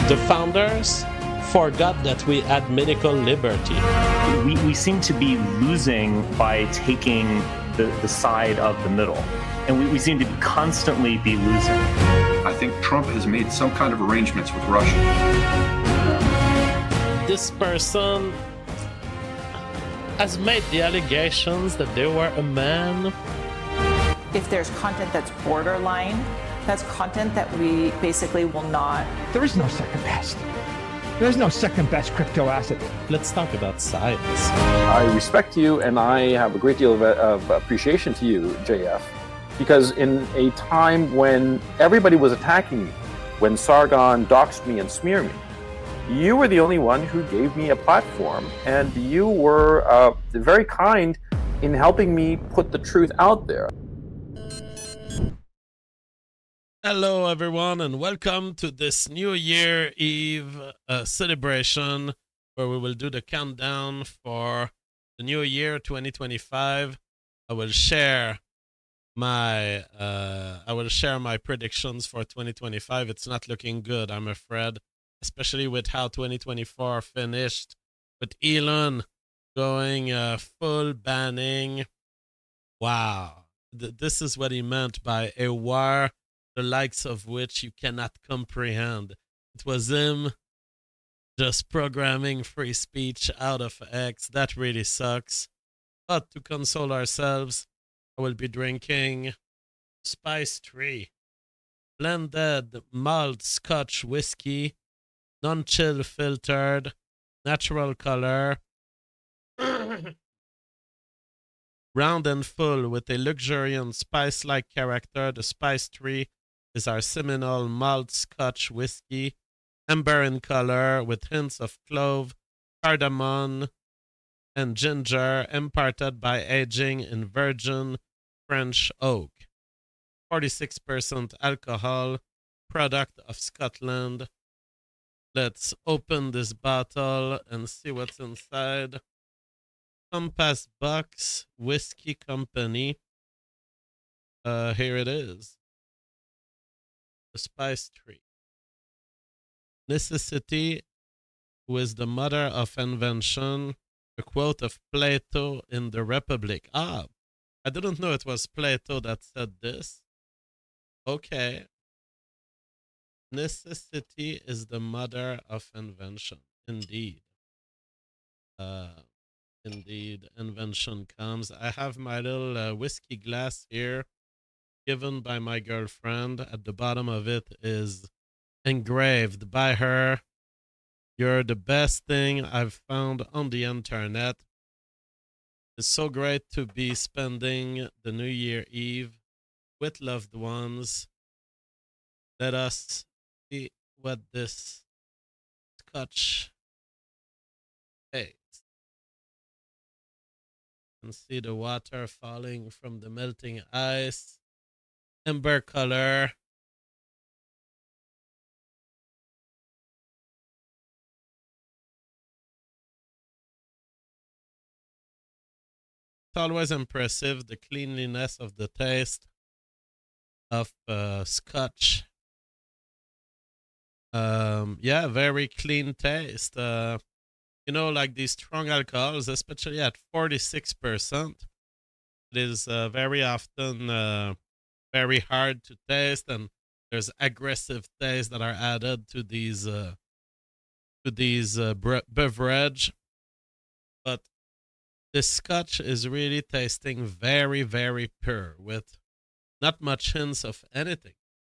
The founders forgot that we had medical liberty. We seem to be losing by taking the side of the middle. And we seem to constantly be losing. I think Trump has made some kind of arrangements with Russia. This person has made the allegations that they were a man. If there's content that's borderline, that's content that we basically will not. There is no second best. There's no second best crypto asset. Let's talk about science. I respect you, and I have a great deal of appreciation to you, JF, because in a time when everybody was attacking me, when Sargon doxed me and smeared me, you were the only one who gave me a platform, and you were very kind in helping me put the truth out there. Hello, everyone, and welcome to this New Year Eve celebration where we will do the countdown for the new year 2025. I will share my predictions for 2025. It's not looking good, I'm afraid, especially with how 2024 finished, with Elon going full banning. Wow, this is what he meant by a war the likes of which you cannot comprehend. It was him just programming free speech out of X. That really sucks. But to console ourselves, I will be drinking Spice Tree blended malt Scotch whiskey, non-chill filtered, natural color, round and full with a luxuriant spice-like character. The Spice Tree is our seminal malt Scotch whiskey, amber in color with hints of clove, cardamom, and ginger, imparted by aging in virgin French oak. 46% alcohol, product of Scotland. Let's open this bottle and see what's inside. Compass Box Whiskey Company. Here it is. The Spice Tree. Necessity, who is the mother of invention. A quote of Plato in the Republic. I didn't know it was Plato that said this. Okay. Necessity is the mother of invention. Indeed. Indeed, invention comes. I have my little whiskey glass here, given by my girlfriend. At the bottom of it is engraved by her. You're the best thing I've found on the internet. It's so great to be spending the New Year Eve with loved ones. Let us see what this Scotch tastes. And see the water falling from the melting ice. Amber color. It's always impressive, the cleanliness of the taste of Scotch. Yeah, very clean taste. Like these strong alcohols, especially at 46%, it is very often very hard to taste, and there's aggressive tastes that are added to these beverage. But this Scotch is really tasting very, very pure, with not much hints of anything.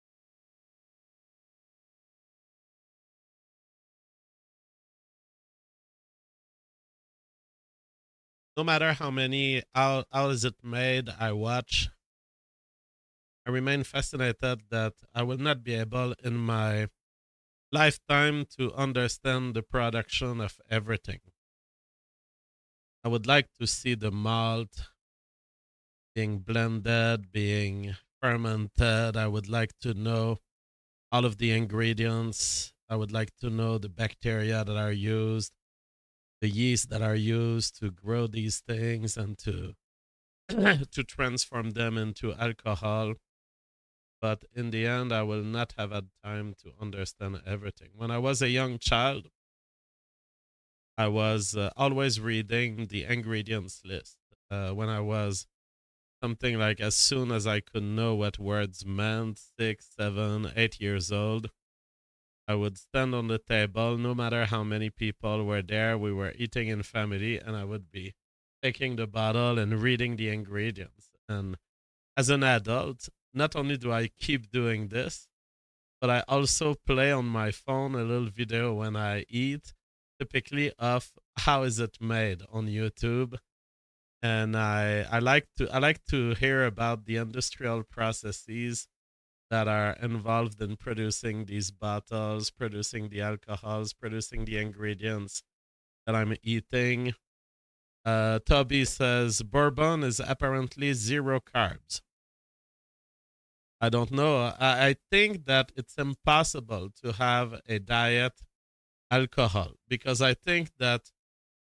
No matter how is it made, I watch, I remain fascinated that I will not be able in my lifetime to understand the production of everything. I would like to see the malt being blended, being fermented. I would like to know all of the ingredients. I would like to know the bacteria that are used, the yeast that are used to grow these things and to to transform them into alcohol. but in the end, I will not have had time to understand everything. When I was a young child, I was always reading the ingredients list. When I was something like as soon as I could know what words meant, 6, 7, 8 years old, I would stand on the table, no matter how many people were there. We were eating in family, and I would be taking the bottle and reading the ingredients. And as an adult, not only do I keep doing this, but I also play on my phone a little video when I eat, typically of how is it made on YouTube. And I like to hear about the industrial processes that are involved in producing these bottles, producing the alcohols, producing the ingredients that I'm eating. Toby says bourbon is apparently 0 carbs. I don't know. I think that it's impossible to have a diet alcohol, because I think that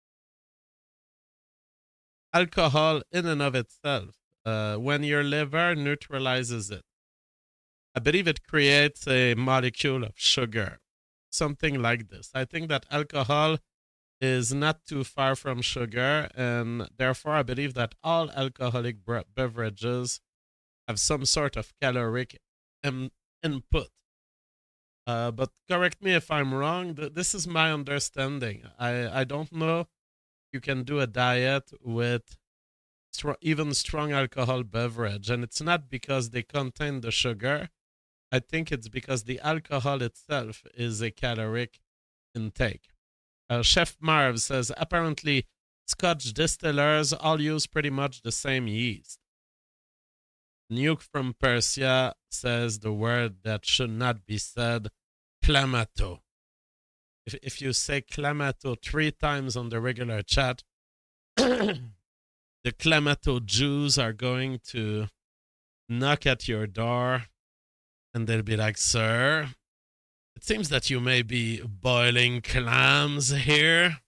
alcohol in and of itself, when your liver neutralizes it, I believe it creates a molecule of sugar, something like this. I think that alcohol is not too far from sugar, and therefore I believe that all alcoholic beverages have some sort of caloric input. But correct me if I'm wrong. This is my understanding. I don't know you can do a diet with even strong alcohol beverage, and it's not because they contain the sugar. I think it's because the alcohol itself is a caloric intake. Chef Marv says, apparently Scotch distillers all use pretty much the same yeast. Nuke from Persia says the word that should not be said, clamato. If you say clamato 3 times on the regular chat, the clamato Jews are going to knock at your door, and they'll be like, sir, it seems that you may be boiling clams here.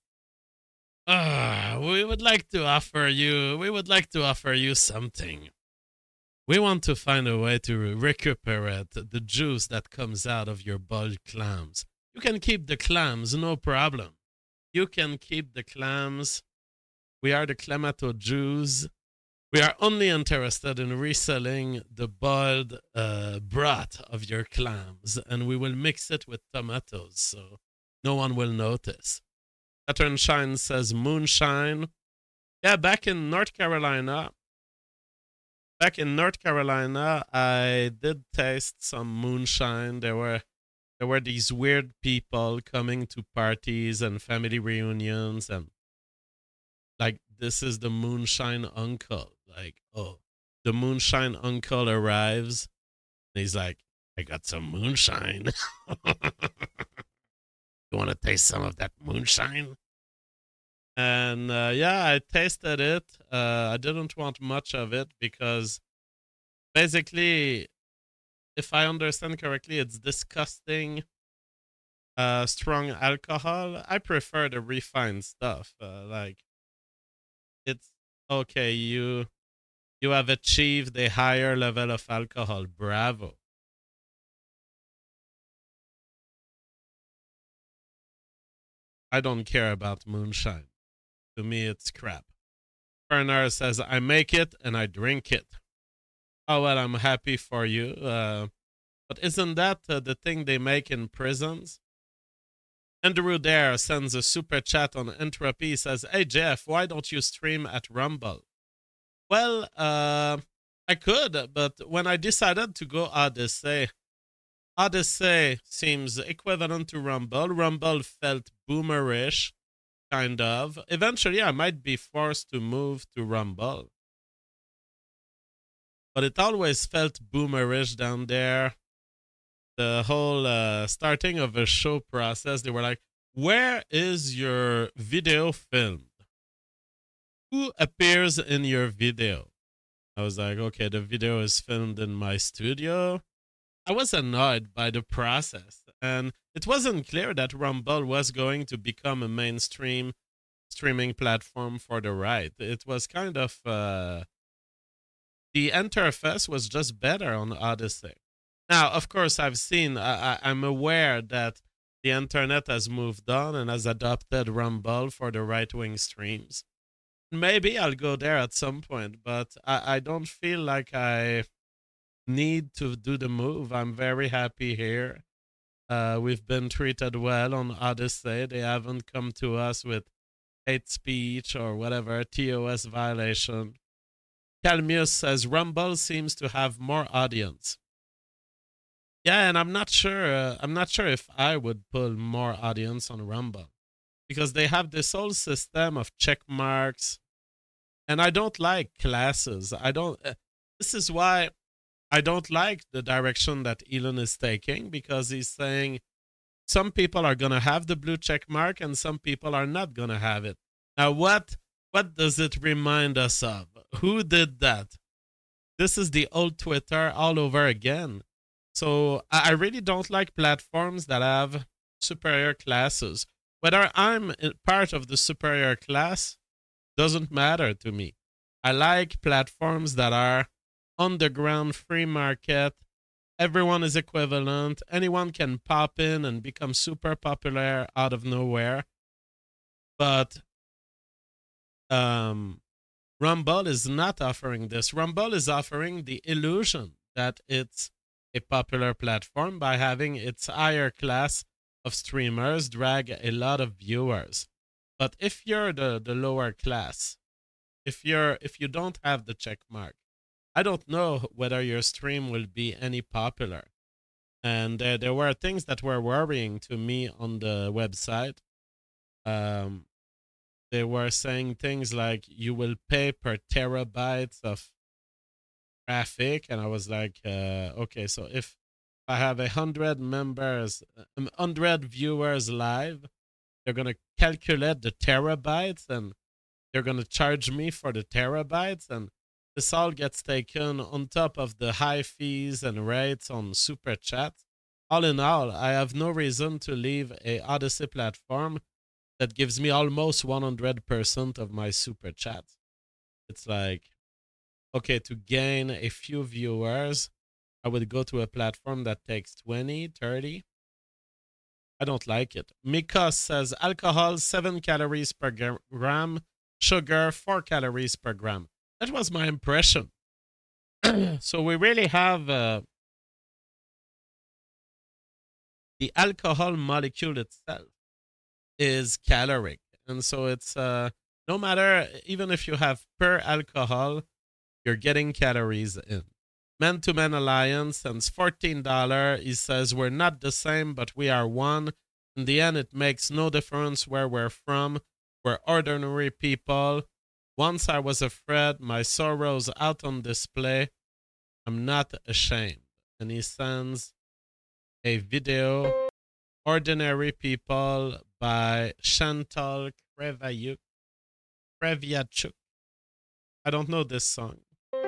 We would like to offer you something. We want to find a way to recuperate the juice that comes out of your boiled clams. You can keep the clams, no problem. You can keep the clams. We are the Clamato Jews. We are only interested in reselling the boiled broth of your clams, and we will mix it with tomatoes so no one will notice. Saturn Shine says moonshine. Yeah, back in North Carolina, I did taste some moonshine. There were these weird people coming to parties and family reunions, and like, this is the moonshine uncle. Like, oh, the moonshine uncle arrives, and he's like, I got some moonshine. You want to taste some of that moonshine? And yeah, I tasted it. I didn't want much of it because basically, if I understand correctly, it's disgusting, strong alcohol. I prefer the refined stuff. Like, it's okay. You have achieved a higher level of alcohol. Bravo. I don't care about moonshine. To me, it's crap. Bernard says, I make it and I drink it. Oh, well, I'm happy for you. But isn't that the thing they make in prisons? Andrew Dare sends a super chat on Entropy. He says, hey, Jeff, why don't you stream at Rumble? Well, I could, but when I decided to go Odyssey seems equivalent to Rumble. Rumble felt boomerish, kind of. Eventually, I might be forced to move to Rumble. But it always felt boomerish down there. The whole starting of a show process, they were like, where is your video filmed? Who appears in your video? I was like, okay, the video is filmed in my studio. I was annoyed by the process, and it wasn't clear that Rumble was going to become a mainstream streaming platform for the right. It was kind of the interface was just better on Odyssey. Now, of course, I'm aware that the internet has moved on and has adopted Rumble for the right-wing streams. Maybe I'll go there at some point, but I don't feel like I need to do the move. I'm very happy here. We've been treated well on Odyssey. They haven't come to us with hate speech or whatever, TOS violation. Calmius says Rumble seems to have more audience. Yeah, and I'm not sure if I would pull more audience on Rumble because they have this whole system of check marks, and I don't like classes. This is why I don't like the direction that Elon is taking, because he's saying some people are going to have the blue check mark and some people are not going to have it. Now, what does it remind us of? Who did that? This is the old Twitter all over again. So I really don't like platforms that have superior classes. Whether I'm part of the superior class doesn't matter to me. I like platforms that are underground, free market. Everyone is equivalent. Anyone can pop in and become super popular out of nowhere. But Rumble is not offering this. Rumble is offering the illusion that it's a popular platform by having its higher class of streamers drag a lot of viewers. But if you're the lower class, if you don't have the check mark, I don't know whether your stream will be any popular. And there were things that were worrying to me on the website. They were saying things like you will pay per terabytes of traffic, and I was like, okay, so if I have 100 members, 100 viewers live, they're gonna calculate the terabytes and they're gonna charge me for the terabytes, and this all gets taken on top of the high fees and rates on Super Chat. All in all, I have no reason to leave a Odyssey platform that gives me almost 100% of my Super Chat. It's like, okay, to gain a few viewers, I would go to a platform that takes 20, 30. I don't like it. Mika says alcohol 7 calories per gram, sugar 4 calories per gram. That was my impression. So we really have the alcohol molecule itself is caloric. And so it's no matter, even if you have per alcohol, you're getting calories in. Man-to-Man Alliance sends $14. He says, we're not the same, but we are one. In the end, it makes no difference where we're from. We're ordinary people. Once I was afraid, my sorrows out on display. I'm not ashamed. And he sends a video, Ordinary People by Chantal Kreviachuk. I don't know this song.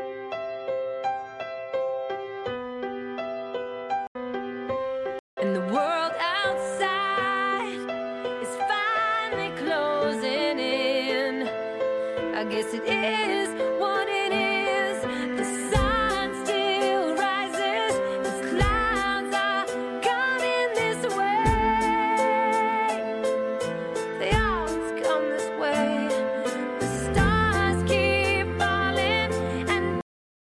And the world outside is finally closing in. I guess it is what it is. The sun still rises. The clouds are coming this way. They always come this way. The stars keep falling and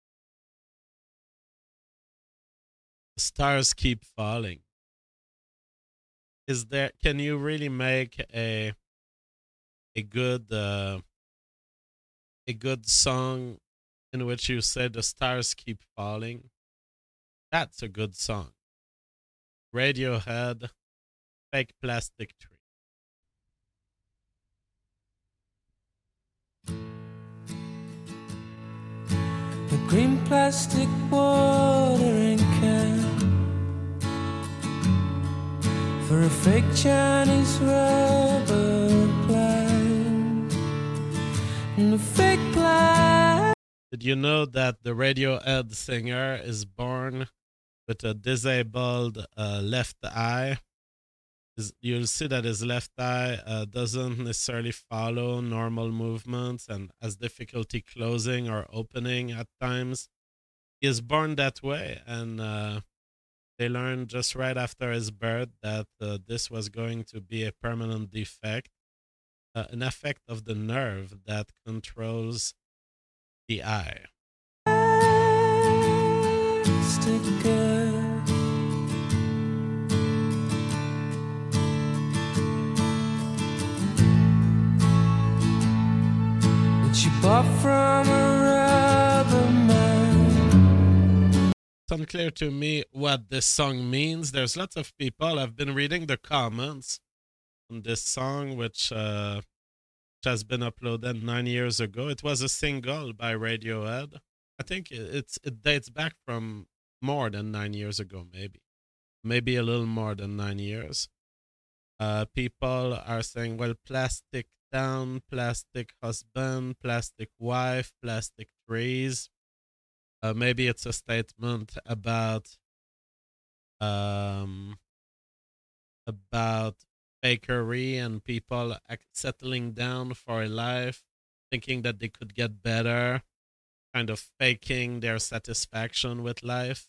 The stars keep falling. Can you really make a good song in which you say the stars keep falling? That's a good song. Radiohead, Fake Plastic Tree. The green plastic watering can for a fake Chinese rubber plant and a fake plant. Did you know that the Radiohead singer is born with a disabled left eye? You'll see that his left eye doesn't necessarily follow normal movements and has difficulty closing or opening at times. He is born that way, and They learned just right after his birth that this was going to be a permanent defect, an effect of the nerve that controls the eye. She bought from a rubber man. It's unclear to me what this song means. There's lots of people. I've been reading the comments on this song, which has been uploaded 9 years ago. It was a single by Radiohead. I think it dates back from more than 9 years ago, maybe a little more than 9 years. People are saying, well, plastic down, plastic husband, plastic wife, plastic trees. Maybe it's a statement about fakery and people settling down for a life, thinking that they could get better, kind of faking their satisfaction with life.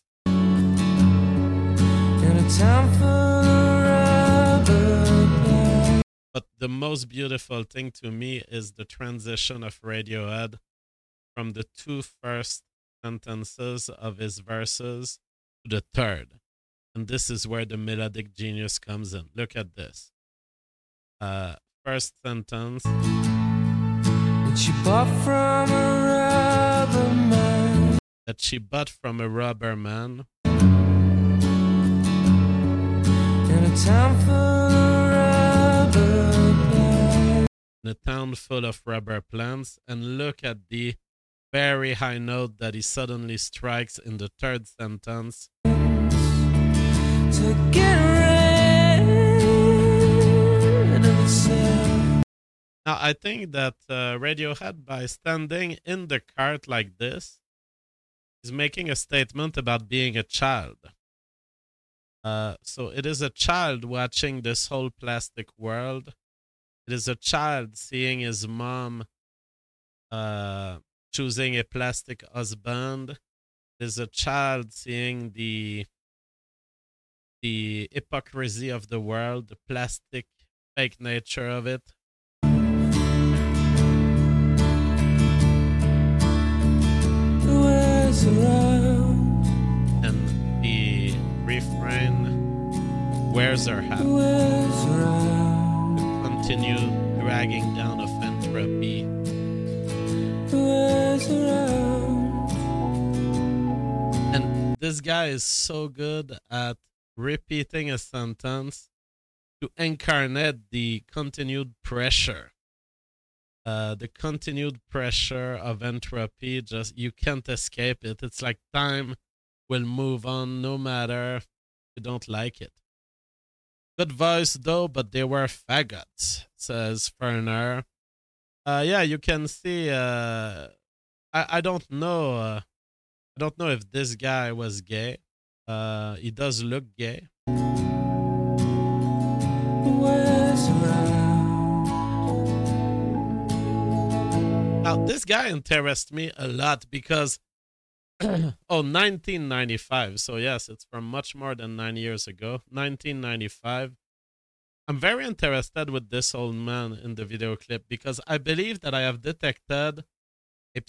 In a town full of rubber. But the most beautiful thing to me is the transition of Radiohead from the two first sentences of his verses to the third. And this is where the melodic genius comes in. Look at this. First sentence. That she bought from a rubber man. That she bought from a rubber man. In a town full of rubber plants. In a town full of rubber plants. And look at the very high note that he suddenly strikes in the third sentence. To get rid of itself. Now, I think that Radiohead, by standing in the cart like this, is making a statement about being a child. So it is a child watching this whole plastic world. It is a child seeing his mom choosing a plastic husband. It is a child seeing the hypocrisy of the world, the plastic fake nature of it. And the refrain wears her hat. Continue dragging down of entropy. And this guy is so good at repeating a sentence to incarnate the continued pressure. The continued pressure of entropy, just you can't escape it. It's like time will move on no matter if you don't like it. Good voice though, but they were faggots, says Ferner. Yeah, you can see. I don't know. I don't know if this guy was gay. He does look gay. Now, this guy interests me a lot because, 1995. So, yes, it's from much more than 9 years ago. 1995. I'm very interested with this old man in the video clip because I believe that I have detected a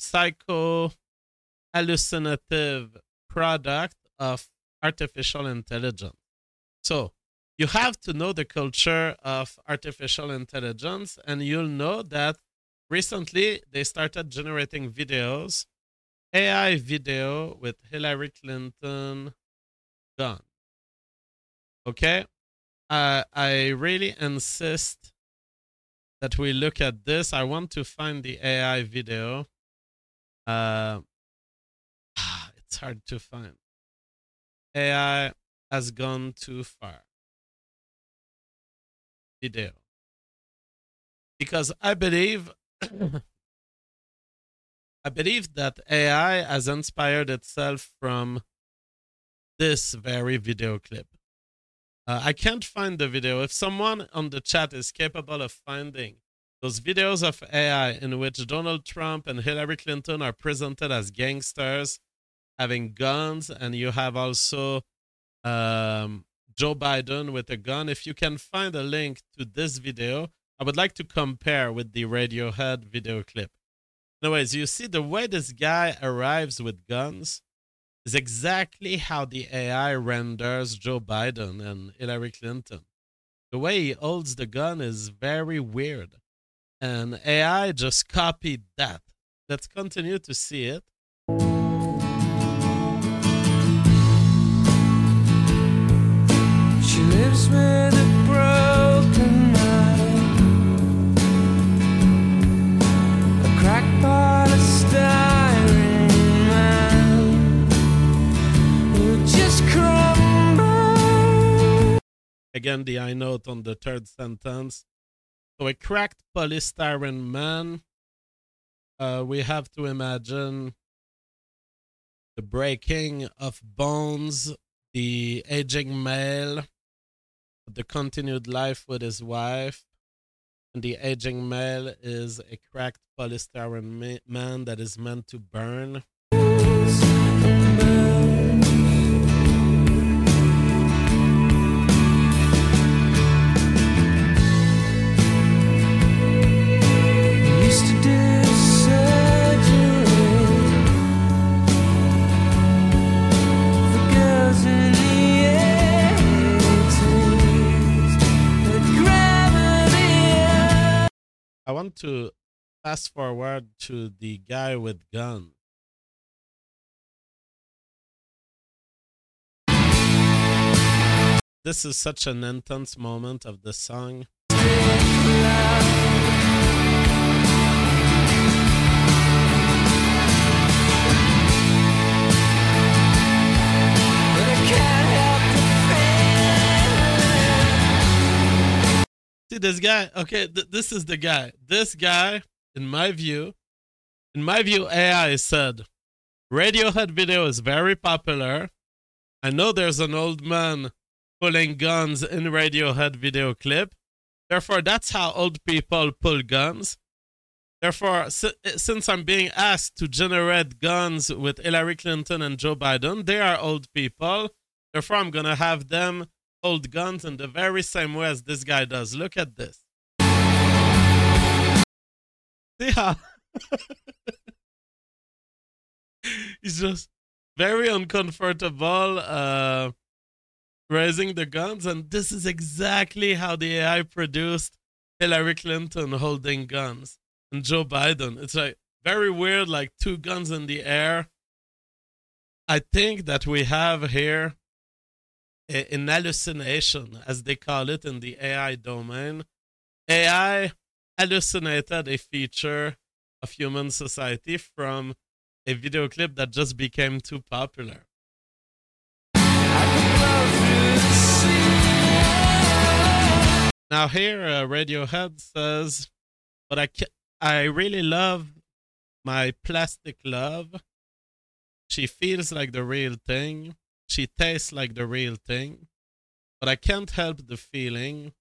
psycho-hallucinative product of artificial intelligence. So, you have to know the culture of artificial intelligence, and you'll know that recently they started generating videos, AI video with Hillary Clinton gone. Okay? I really insist that we look at this. I want to find the AI video. It's hard to find. AI has gone too far. Video. Because I believe that AI has inspired itself from this very video clip. I can't find the video. If someone on the chat is capable of finding those videos of AI in which Donald Trump and Hillary Clinton are presented as gangsters, having guns, and you have also Joe Biden with a gun. If you can find a link to this video, I would like to compare with the Radiohead video clip. Anyways, you see the way this guy arrives with guns is exactly how the AI renders Joe Biden and Hillary Clinton. The way he holds the gun is very weird. And AI just copied that. Let's continue to see it. She lives with a broken mind, a cracked polystyrene man who just crumbles. Again, the I note on the third sentence. So a cracked polystyrene man. We have to imagine the breaking of bones, the aging male, the continued life with his wife, and the aging male is a cracked polystyrene man that is meant to burn. Used to do surgery for girls in the 80s with gravity. I want to fast forward to the guy with gun. This is such an intense moment of the song. See this guy? Okay, this is the guy. This guy, in my view, AI said, Radiohead video is very popular. I know there's an old man pulling guns in Radiohead video clip. Therefore, that's how old people pull guns. Therefore, since I'm being asked to generate guns with Hillary Clinton and Joe Biden, they are old people. Therefore, I'm going to have them hold guns in the very same way as this guy does. Look at this. See how he's just very uncomfortable raising the guns, and this is exactly how the AI produced Hillary Clinton holding guns and Joe Biden. It's like very weird, like two guns in the air. I think that we have here an hallucination, as they call it in the AI domain. AI hallucinated a feature of human society from a video clip that just became too popular. Now here, Radiohead says, but I really love my plastic love. She feels like the real thing. She tastes like the real thing. But I can't help the feeling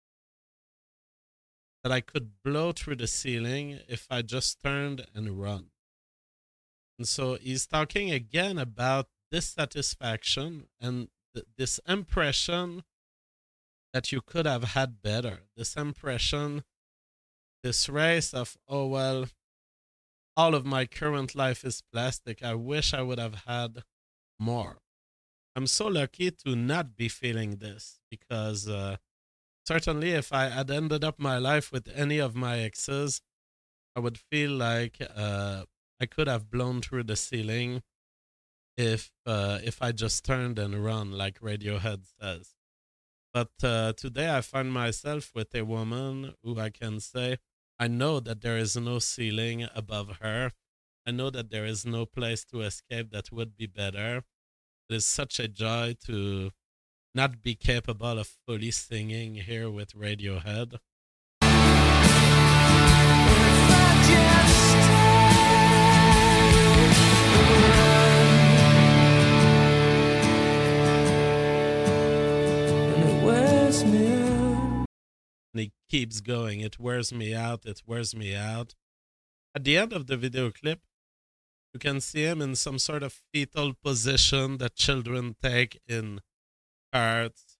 that I could blow through the ceiling if I just turned and run. And so he's talking again about dissatisfaction and this impression that you could have had better. This impression, this race of, oh, well, all of my current life is plastic. I wish I would have had more. I'm so lucky to not be feeling this because certainly if I had ended up my life with any of my exes, I would feel like I could have blown through the ceiling if I just turned and run, like Radiohead says. But today I find myself with a woman who I can say, I know that there is no ceiling above her. I know that there is no place to escape that would be better. It is such a joy to not be capable of fully singing here with Radiohead. And he keeps going. It wears me out. It wears me out. At the end of the video clip, you can see him in some sort of fetal position that children take in carts.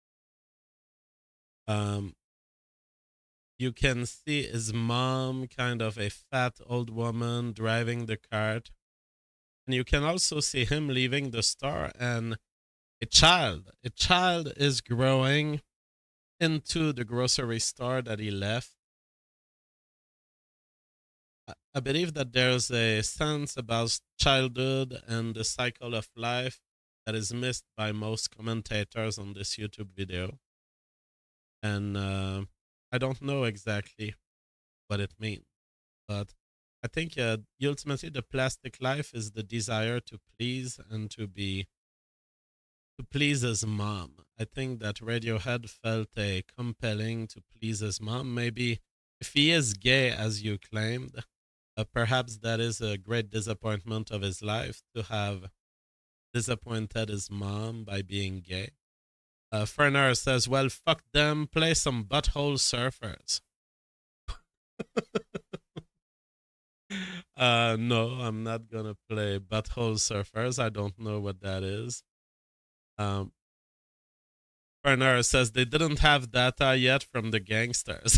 You can see his mom, kind of a fat old woman, driving the cart. And you can also see him leaving the store, and a child is growing into the grocery store that he left. I believe that there's a sense about childhood and the cycle of life that is missed by most commentators on this YouTube video. And I don't know exactly what it means, but I think ultimately the plastic life is the desire to please and to please his mom. I think that Radiohead felt a compelling to please his mom. Maybe if he is gay, as you claimed, perhaps that is a great disappointment of his life, to have disappointed his mom by being gay. Ferner says, well, fuck them, play some Butthole Surfers. No, I'm not gonna play Butthole Surfers. I don't know what that is. Ferner says they didn't have data yet from the gangsters.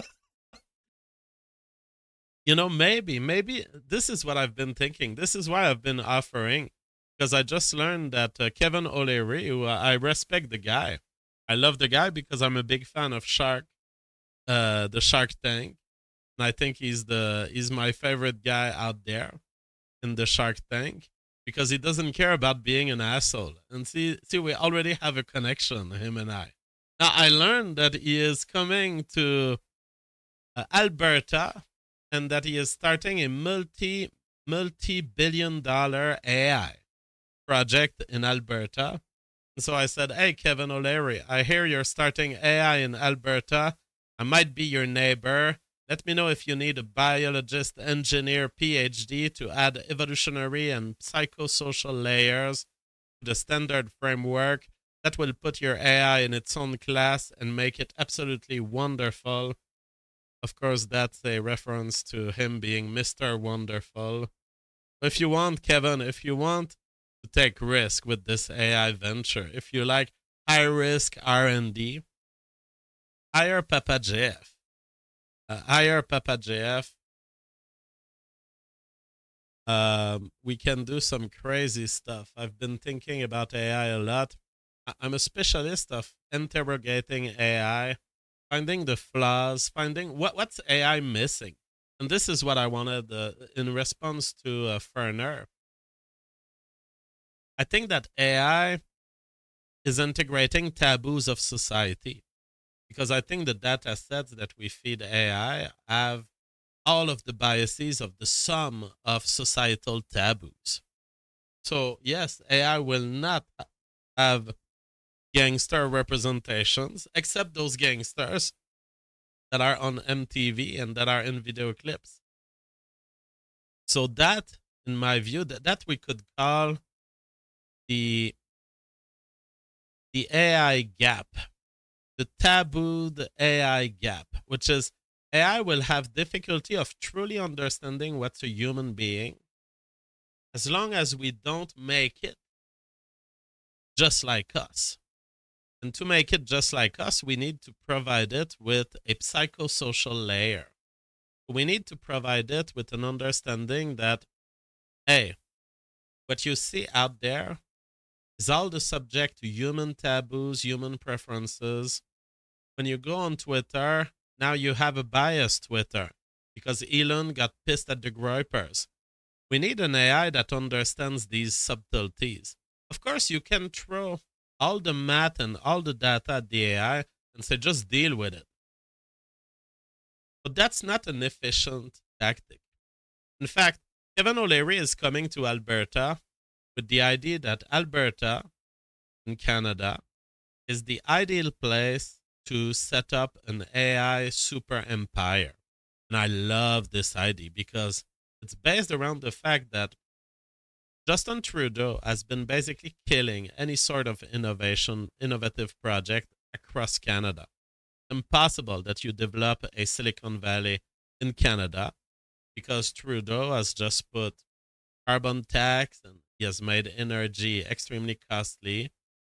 Maybe this is what I've been thinking. This is why I've been offering, because I just learned that Kevin O'Leary, who I respect the guy. I love the guy because I'm a big fan of the Shark Tank. And I think he's my favorite guy out there in the Shark Tank, because he doesn't care about being an asshole. And see, we already have a connection, him and I. Now, I learned that he is coming to Alberta, and that he is starting a multi-billion-dollar AI project in Alberta. And so I said, hey, Kevin O'Leary, I hear you're starting AI in Alberta. I might be your neighbor. Let me know if you need a biologist, engineer, PhD to add evolutionary and psychosocial layers to the standard framework that will put your AI in its own class and make it absolutely wonderful. Of course, that's a reference to him being Mr. Wonderful. If you want, Kevin, if you want to take risk with this AI venture, if you like high risk R&D, hire Papa JF. Hire Papa JF. We can do some crazy stuff. I've been thinking about AI a lot. I'm a specialist of interrogating AI, finding the flaws, finding what's AI missing. And this is what I wanted in response to Ferner. I think that AI is integrating taboos of society, because I think the data sets that we feed AI have all of the biases of the sum of societal taboos. So yes, AI will not have gangster representations, except those gangsters that are on MTV and that are in video clips. So that, in my view, that we could call the AI gap, the tabooed AI gap, which is AI will have difficulty of truly understanding what's a human being as long as we don't make it just like us. And to make it just like us, we need to provide it with a psychosocial layer. We need to provide it with an understanding that, hey, what you see out there is all the subject to human taboos, human preferences. When you go on Twitter, now you have a biased Twitter because Elon got pissed at the groypers. We need an AI that understands these subtleties. Of course, you can throw all the math and all the data at the AI and say, just deal with it. But that's not an efficient tactic. In fact, Kevin O'Leary is coming to Alberta with the idea that Alberta in Canada is the ideal place to set up an AI super empire. And I love this idea because it's based around the fact that Justin Trudeau has been basically killing any sort of innovative project across Canada. It's impossible that you develop a Silicon Valley in Canada because Trudeau has just put carbon tax and he has made energy extremely costly.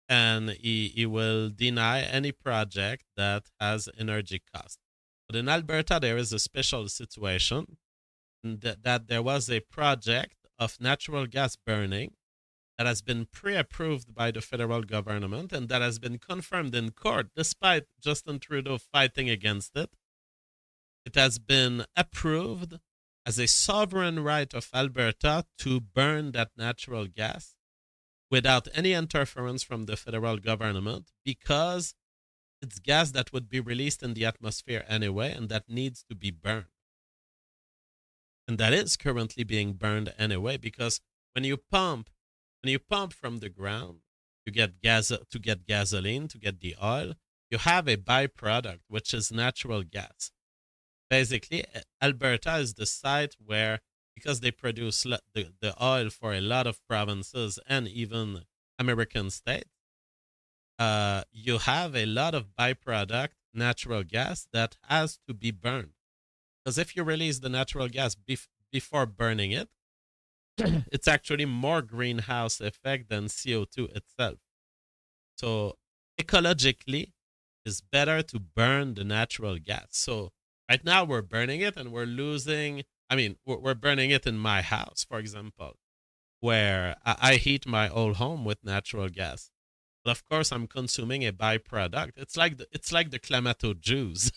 and he will deny any project that has energy cost. But in Alberta, there is a special situation that there was a project of natural gas burning that has been pre-approved by the federal government and that has been confirmed in court despite Justin Trudeau fighting against it. It has been approved as a sovereign right of Alberta to burn that natural gas without any interference from the federal government because it's gas that would be released in the atmosphere anyway and that needs to be burned. And that is currently being burned anyway because when you pump from the ground to get gasoline, to get the oil, you have a byproduct, which is natural gas. Basically, Alberta is the site where, because they produce the oil for a lot of provinces and even American states, you have a lot of byproduct natural gas that has to be burned. Because if you release the natural gas before burning it, it's actually more greenhouse effect than CO2 itself. So ecologically, it's better to burn the natural gas. So right now we're burning it and we're losing. I mean, we're burning it in my house, for example, where I heat my old home with natural gas. But of course, I'm consuming a byproduct. It's like the Clamato juice.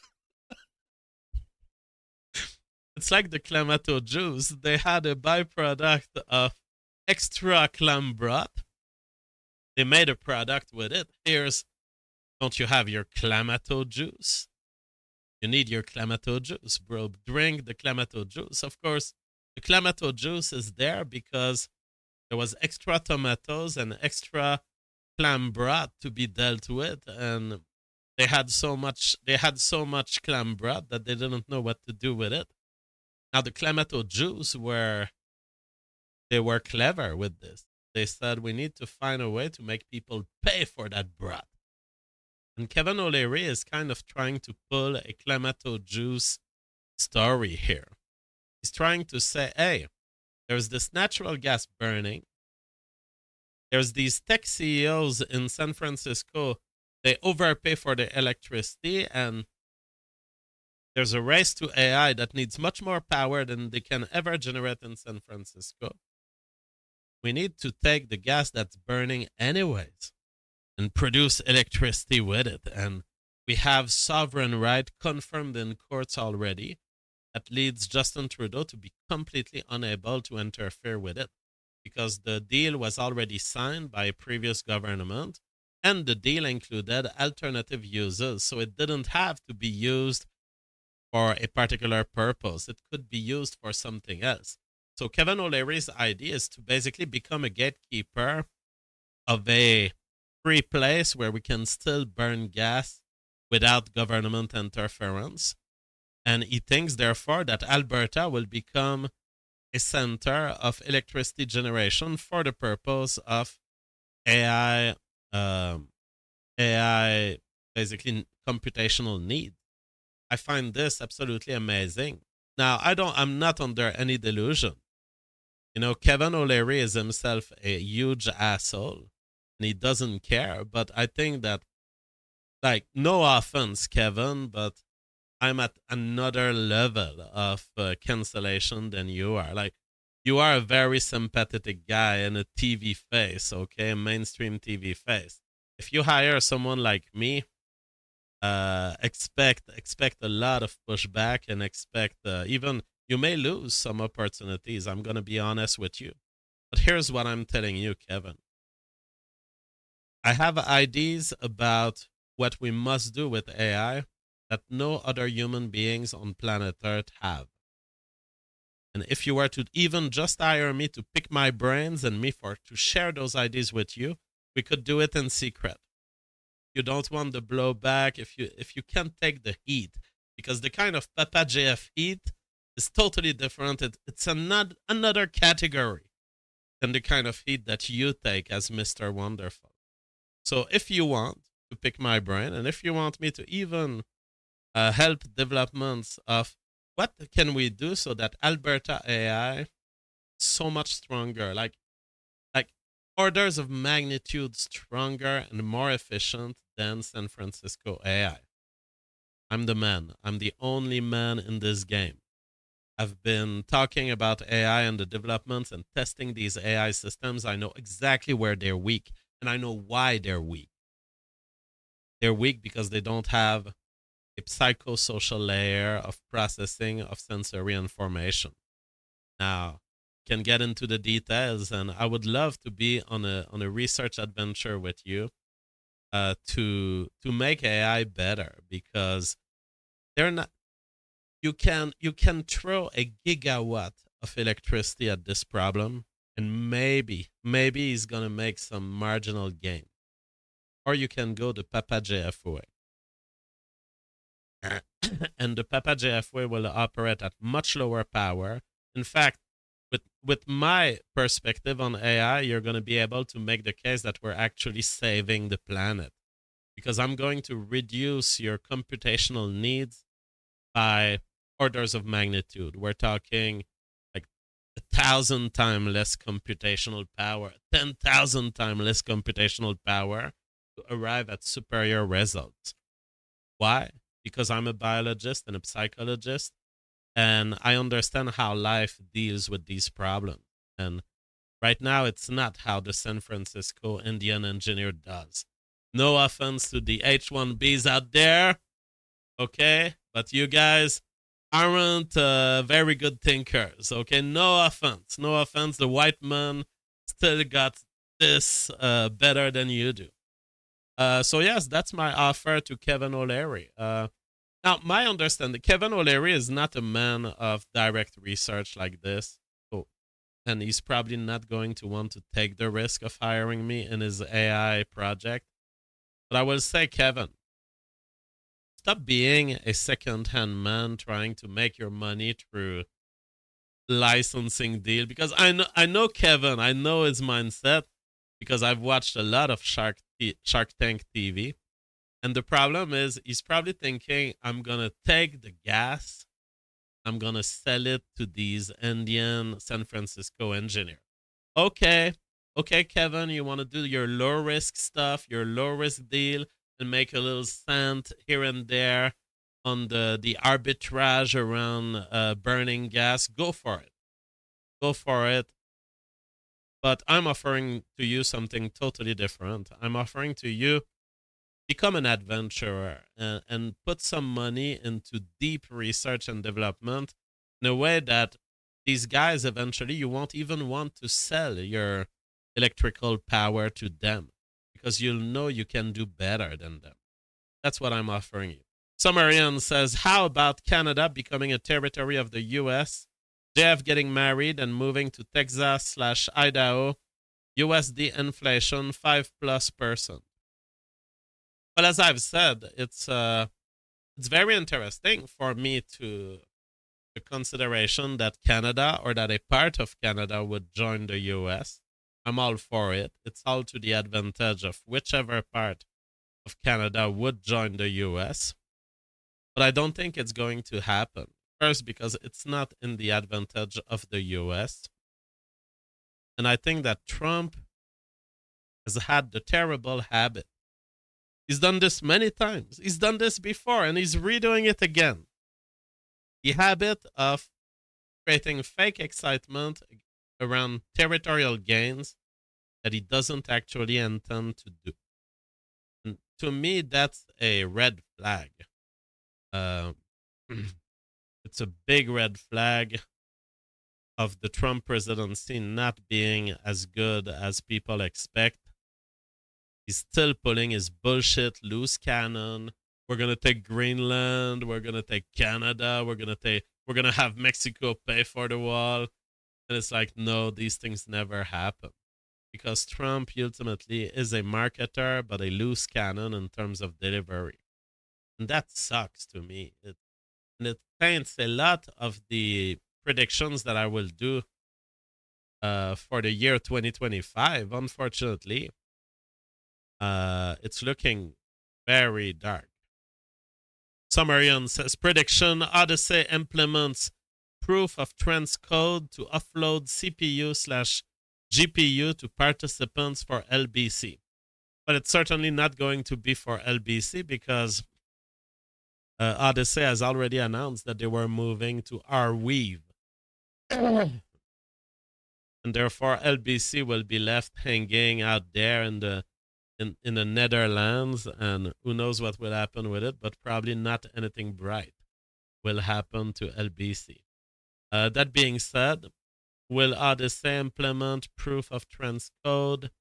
It's like the Clamato juice. They had a byproduct of extra clam broth. They made a product with it. Don't you have your Clamato juice? You need your Clamato juice, bro. Drink the Clamato juice. Of course, the Clamato juice is there because there was extra tomatoes and extra clam broth to be dealt with, and they had so much clam broth that they didn't know what to do with it. Now the Clamato juice they were clever with this. They said we need to find a way to make people pay for that broth. And Kevin O'Leary is kind of trying to pull a Clamato juice story here. He's trying to say, hey, there's this natural gas burning. There's these tech CEOs in San Francisco. They overpay for the electricity, and there's a race to AI that needs much more power than they can ever generate in San Francisco. We need to take the gas that's burning anyways and produce electricity with it. And we have sovereign right confirmed in courts already that leads Justin Trudeau to be completely unable to interfere with it because the deal was already signed by a previous government and the deal included alternative uses. So it didn't have to be used for a particular purpose. It could be used for something else. So Kevin O'Leary's idea is to basically become a gatekeeper of a free place where we can still burn gas without government interference. And he thinks, therefore, that Alberta will become a center of electricity generation for the purpose of AI, basically computational need. I find this absolutely amazing. Now, I'm not under any delusion. You know, Kevin O'Leary is himself a huge asshole and he doesn't care. But I think that, like, no offense, Kevin, but I'm at another level of cancellation than you are. Like, you are a very sympathetic guy and a TV face, okay? A mainstream TV face. If you hire someone like me, expect a lot of pushback and expect even you may lose some opportunities. I'm going to be honest with you. But here's what I'm telling you, Kevin. I have ideas about what we must do with AI that no other human beings on planet Earth have. And if you were to even just hire me to pick my brains and to share those ideas with you, we could do it in secret. You don't want the blowback, if you can't take the heat, because the kind of Papa JF heat is totally different. It's another category than the kind of heat that you take as Mr. Wonderful. So if you want to pick my brain, and if you want me to even help developments of what can we do so that Alberta AI is so much stronger, like orders of magnitude stronger and more efficient than San Francisco AI. I'm the man. I'm the only man in this game. I've been talking about AI and the developments and testing these AI systems. I know exactly where they're weak, and I know why they're weak. They're weak because they don't have a psychosocial layer of processing of sensory information. Now, can get into the details, and I would love to be on a research adventure with you to make AI better, because they're not. You can throw a gigawatt of electricity at this problem, and maybe he's gonna make some marginal gain. Or you can go the Papa JF way. And the Papa JF way will operate at much lower power. In fact, with my perspective on AI, you're going to be able to make the case that we're actually saving the planet, because I'm going to reduce your computational needs by orders of magnitude. We're talking like 1,000 times less computational power, 10,000 times less computational power to arrive at superior results. Why? Because I'm a biologist and a psychologist, and I understand how life deals with these problems. And right now, it's not how the San Francisco Indian engineer does. No offense to the H-1Bs out there, okay? But you guys aren't very good thinkers, okay? No offense. No offense. The white man still got this better than you do. So yes, that's my offer to Kevin O'Leary. Now, my understanding, Kevin O'Leary is not a man of direct research like this. Oh, and he's probably not going to want to take the risk of hiring me in his AI project. But I will say, Kevin, stop being a second-hand man trying to make your money through licensing deal. Because I know Kevin, I know his mindset, because I've watched a lot of Shark Tank TV. And the problem is, he's probably thinking, I'm going to take the gas, I'm going to sell it to these Indian San Francisco engineers. Okay, Kevin, you want to do your low-risk stuff, your low-risk deal, and make a little cent here and there on the arbitrage around burning gas. Go for it. Go for it. But I'm offering to you something totally different. I'm offering to you, become an adventurer and put some money into deep research and development in a way that these guys eventually, you won't even want to sell your electrical power to them, because you'll know you can do better than them. That's what I'm offering you. Sumerian says, how about Canada becoming a territory of the U.S., JF getting married and moving to Texas/Idaho, USD inflation 5+%. Well, as I've said, it's very interesting for me to the consideration that Canada, or that a part of Canada, would join the U.S. I'm all for it. It's all to the advantage of whichever part of Canada would join the U.S. But I don't think it's going to happen. First, because it's not in the advantage of the U.S. And I think that Trump has had the terrible habit. He's done this many times. He's done this before, and he's redoing it again. The habit of creating fake excitement around territorial gains that he doesn't actually intend to do. And to me, that's a red flag. It's a big red flag of the Trump presidency not being as good as people expect. He's still pulling his bullshit loose cannon. We're gonna take Greenland. We're gonna take Canada. We're gonna have Mexico pay for the wall. And it's like, no, these things never happen, because Trump ultimately is a marketer, but a loose cannon in terms of delivery, and that sucks to me. It paints a lot of the predictions that I will do for the year 2025. Unfortunately, it's looking very dark. Sumerian says, prediction, Odyssey implements proof of transcode to offload CPU GPU to participants for LBC. But it's certainly not going to be for LBC because Odyssey has already announced that they were moving to Arweave. And therefore, LBC will be left hanging out there in the Netherlands, and who knows what will happen with it, but probably not anything bright will happen to LBC. That being said, will Odyssey implement proof of transcode?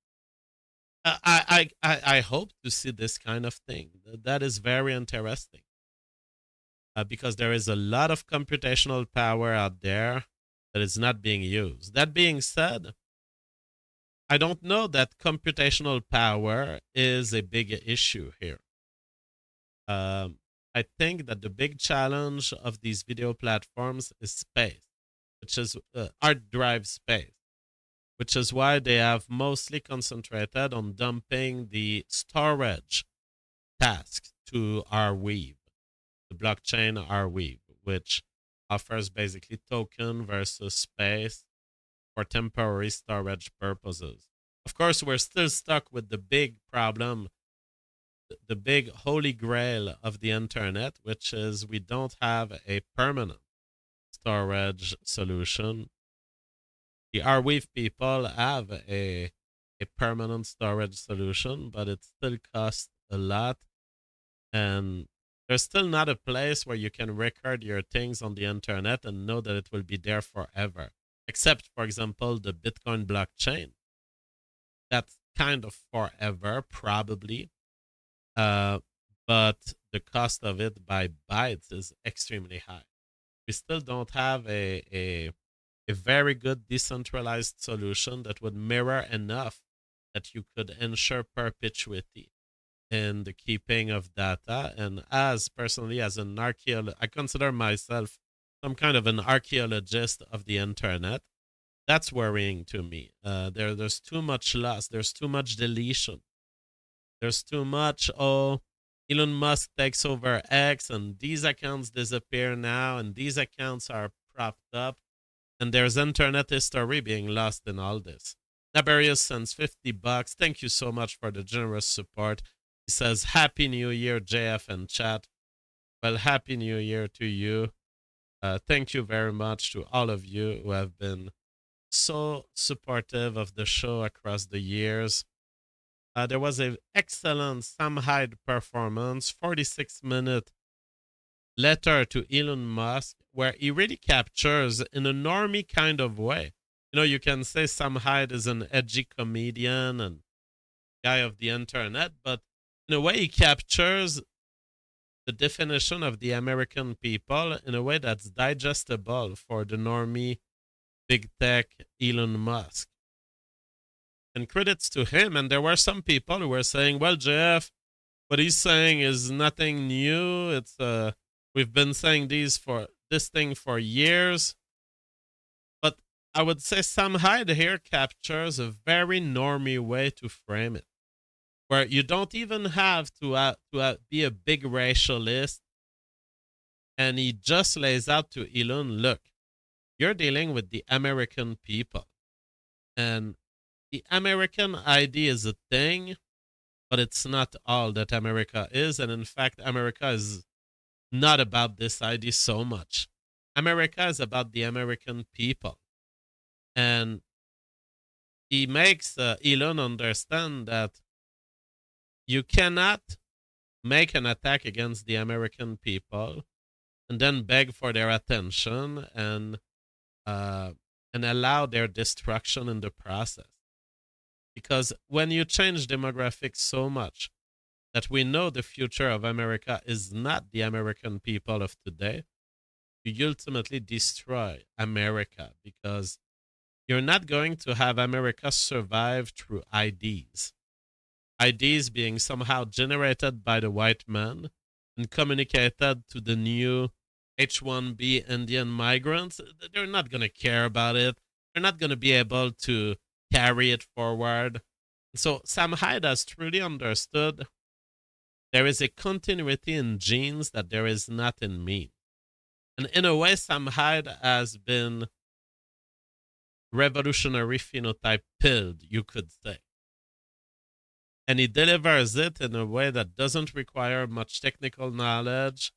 I hope to see this kind of thing. That is very interesting because there is a lot of computational power out there that is not being used. That being said, I don't know that computational power is a big issue here. I think that the big challenge of these video platforms is space, which is hard drive space, which is why they have mostly concentrated on dumping the storage tasks to Arweave, the blockchain Arweave, which offers basically token versus space for temporary storage purposes. Of course, we're still stuck with the big problem, the big holy grail of the internet, which is we don't have a permanent storage solution. The Arweave people have a permanent storage solution, but it still costs a lot. And there's still not a place where you can record your things on the internet and know that it will be there forever. Except, for example, the Bitcoin blockchain. That's kind of forever, probably. But the cost of it by bytes is extremely high. We still don't have a very good decentralized solution that would mirror enough that you could ensure perpetuity in the keeping of data. And personally, as an archaeologist, I consider myself some kind of an archaeologist of the internet. That's worrying to me. There's too much loss. There's too much deletion. There's too much, Elon Musk takes over X and these accounts disappear now and these accounts are propped up. And there's internet history being lost in all this. Nabarius sends $50. Thank you so much for the generous support. He says, Happy New Year, JF and chat. Well, Happy New Year to you. Thank you very much to all of you who have been so supportive of the show across the years. There was an excellent Sam Hyde performance, 46-minute letter to Elon Musk, where he really captures in a normie kind of way. You know, you can say Sam Hyde is an edgy comedian and guy of the internet, but in a way he captures the definition of the American people in a way that's digestible for the normie big tech Elon Musk. And credits to him. And there were some people who were saying, well, JF, what he's saying is nothing new. It's we've been saying this thing for years. But I would say Sam Hyde here captures a very normie way to frame it, where you don't even have to be a big racialist. And he just lays out to Elon, look, you're dealing with the American people. And the American ID is a thing, but it's not all that America is. And in fact, America is not about this ID so much. America is about the American people. And he makes Elon understand that you cannot make an attack against the American people and then beg for their attention and allow their destruction in the process. Because when you change demographics so much that we know the future of America is not the American people of today, you ultimately destroy America, because you're not going to have America survive through IDs. IDs being somehow generated by the white man and communicated to the new H-1B Indian migrants. They're not going to care about it. They're not going to be able to carry it forward. So Sam Hyde has truly understood there is a continuity in genes that there is not in me. And in a way, Sam Hyde has been revolutionary phenotype pilled, you could say. And he delivers it in a way that doesn't require much technical knowledge.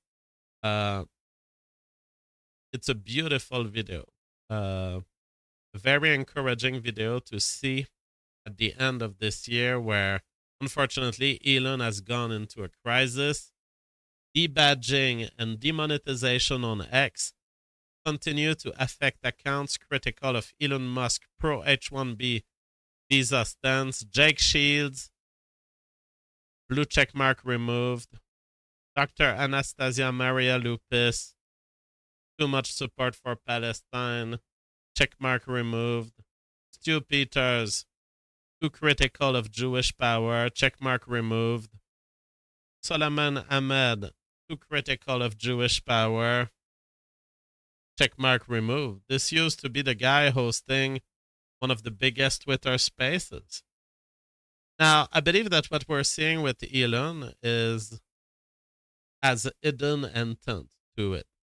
It's a beautiful video. A very encouraging video to see at the end of this year, where unfortunately Elon has gone into a crisis. Debadging and demonetization on X continue to affect accounts critical of Elon Musk pro H-1B visa stance. Jake Shields, blue checkmark removed. Dr. Anastasia Maria Lupis, too much support for Palestine, checkmark removed. Stu Peters, too critical of Jewish power, checkmark removed. Solomon Ahmed, too critical of Jewish power, checkmark removed. This used to be the guy hosting one of the biggest Twitter spaces. Now, I believe that what we're seeing with Elon has a hidden intent to it.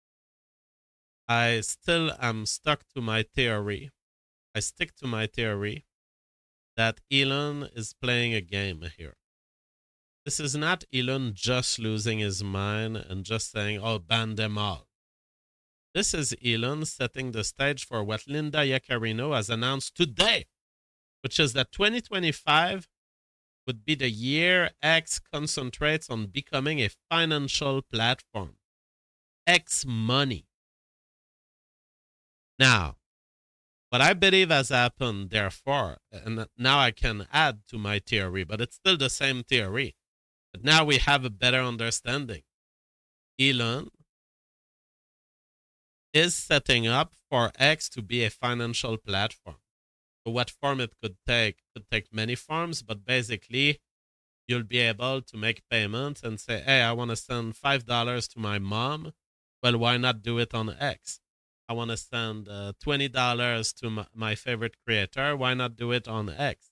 I still am stuck to my theory. I stick to my theory that Elon is playing a game here. This is not Elon just losing his mind and just saying, oh, ban them all. This is Elon setting the stage for what Linda Yaccarino has announced today, which is that 2025 would be the year X concentrates on becoming a financial platform. X money. Now, what I believe has happened, therefore, and now I can add to my theory, but it's still the same theory. But now we have a better understanding. Elon is setting up for X to be a financial platform. So what form it could take many forms, but basically you'll be able to make payments and say, hey, I want to send $5 to my mom. Well, why not do it on X? I want to send $20 to my favorite creator. Why not do it on X?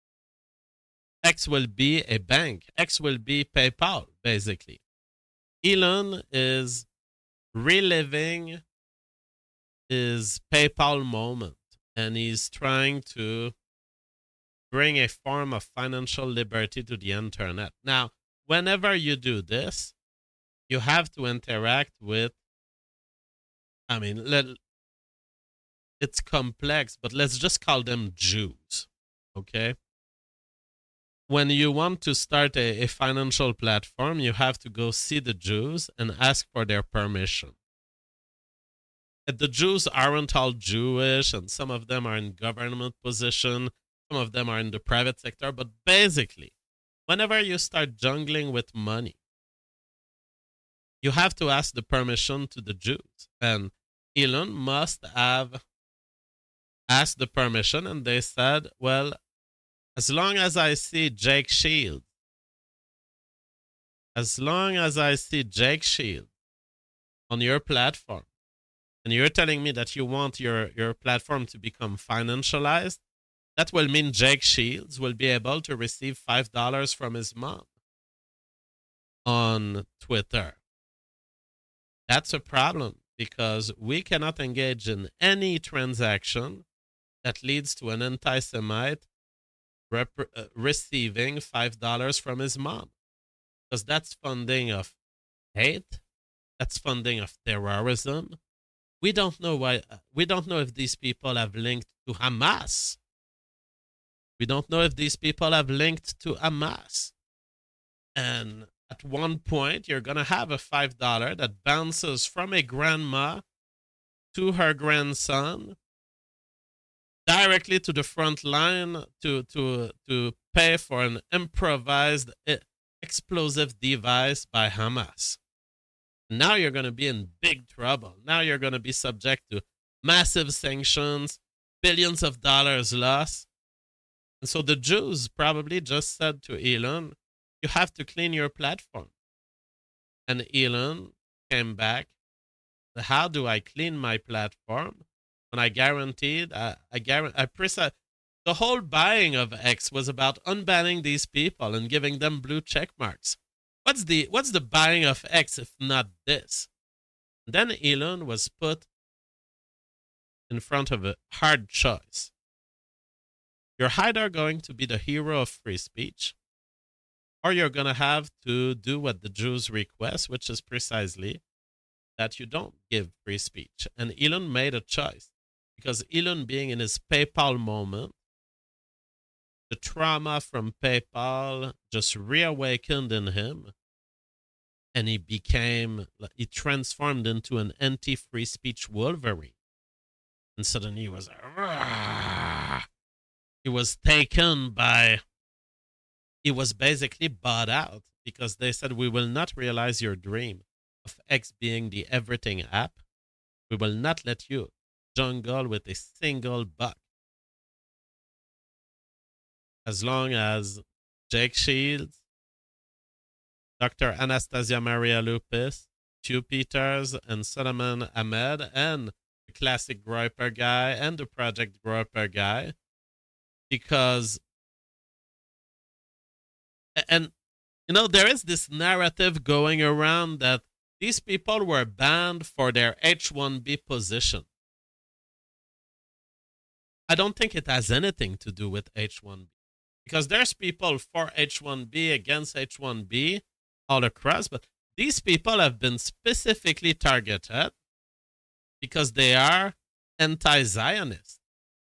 X will be a bank. X will be PayPal, basically. Elon is reliving his PayPal moment, and he's trying to bring a form of financial liberty to the internet. Now, whenever you do this, you have to interact with, it's complex, but let's just call them Jews, okay? When you want to start a financial platform, you have to go see the Jews and ask for their permission. The Jews aren't all Jewish, and some of them are in government position, some of them are in the private sector, but basically, whenever you start jungling with money, you have to ask the permission to the Jews. And Elon must have asked the permission, and they said, well, as long as I see Jake Shields, on your platform, and you're telling me that you want your platform to become financialized, that will mean Jake Shields will be able to receive $5 from his mom on Twitter. That's a problem, because we cannot engage in any transaction that leads to an anti-Semite receiving $5 from his mom, because that's funding of hate, that's funding of terrorism. We don't know why. We don't know if these people have linked to Hamas. We don't know if these people have linked to Hamas. And at one point, you're going to have a $5 that bounces from a grandma to her grandson directly to the front line to pay for an improvised explosive device by Hamas. Now you're going to be in big trouble. Now you're going to be subject to massive sanctions, billions of dollars lost. And so the Jews probably just said to Elon, you have to clean your platform. And Elon came back. How do I clean my platform? And I guaranteed, the whole buying of X was about unbanning these people and giving them blue check marks. What's the buying of X if not this? Then Elon was put in front of a hard choice. You're either going to be the hero of free speech, or you're going to have to do what the Jews request, which is precisely that you don't give free speech. And Elon made a choice because Elon, being in his PayPal moment, the trauma from PayPal just reawakened in him, and he transformed into an anti-free speech Wolverine. And suddenly he was he was basically bought out because they said, we will not realize your dream of X being the everything app. We will not let you jungle with a single buck. As long as Jake Shields, Dr. Anastasia Maria Lupis, Hugh Peters, and Solomon Ahmed, and the classic Groyper guy and the Project Groyper guy, because, and there is this narrative going around that these people were banned for their H-1B position. I don't think it has anything to do with H-1B, because there's people for H-1B, against H-1B all across, but these people have been specifically targeted because they are anti-Zionist.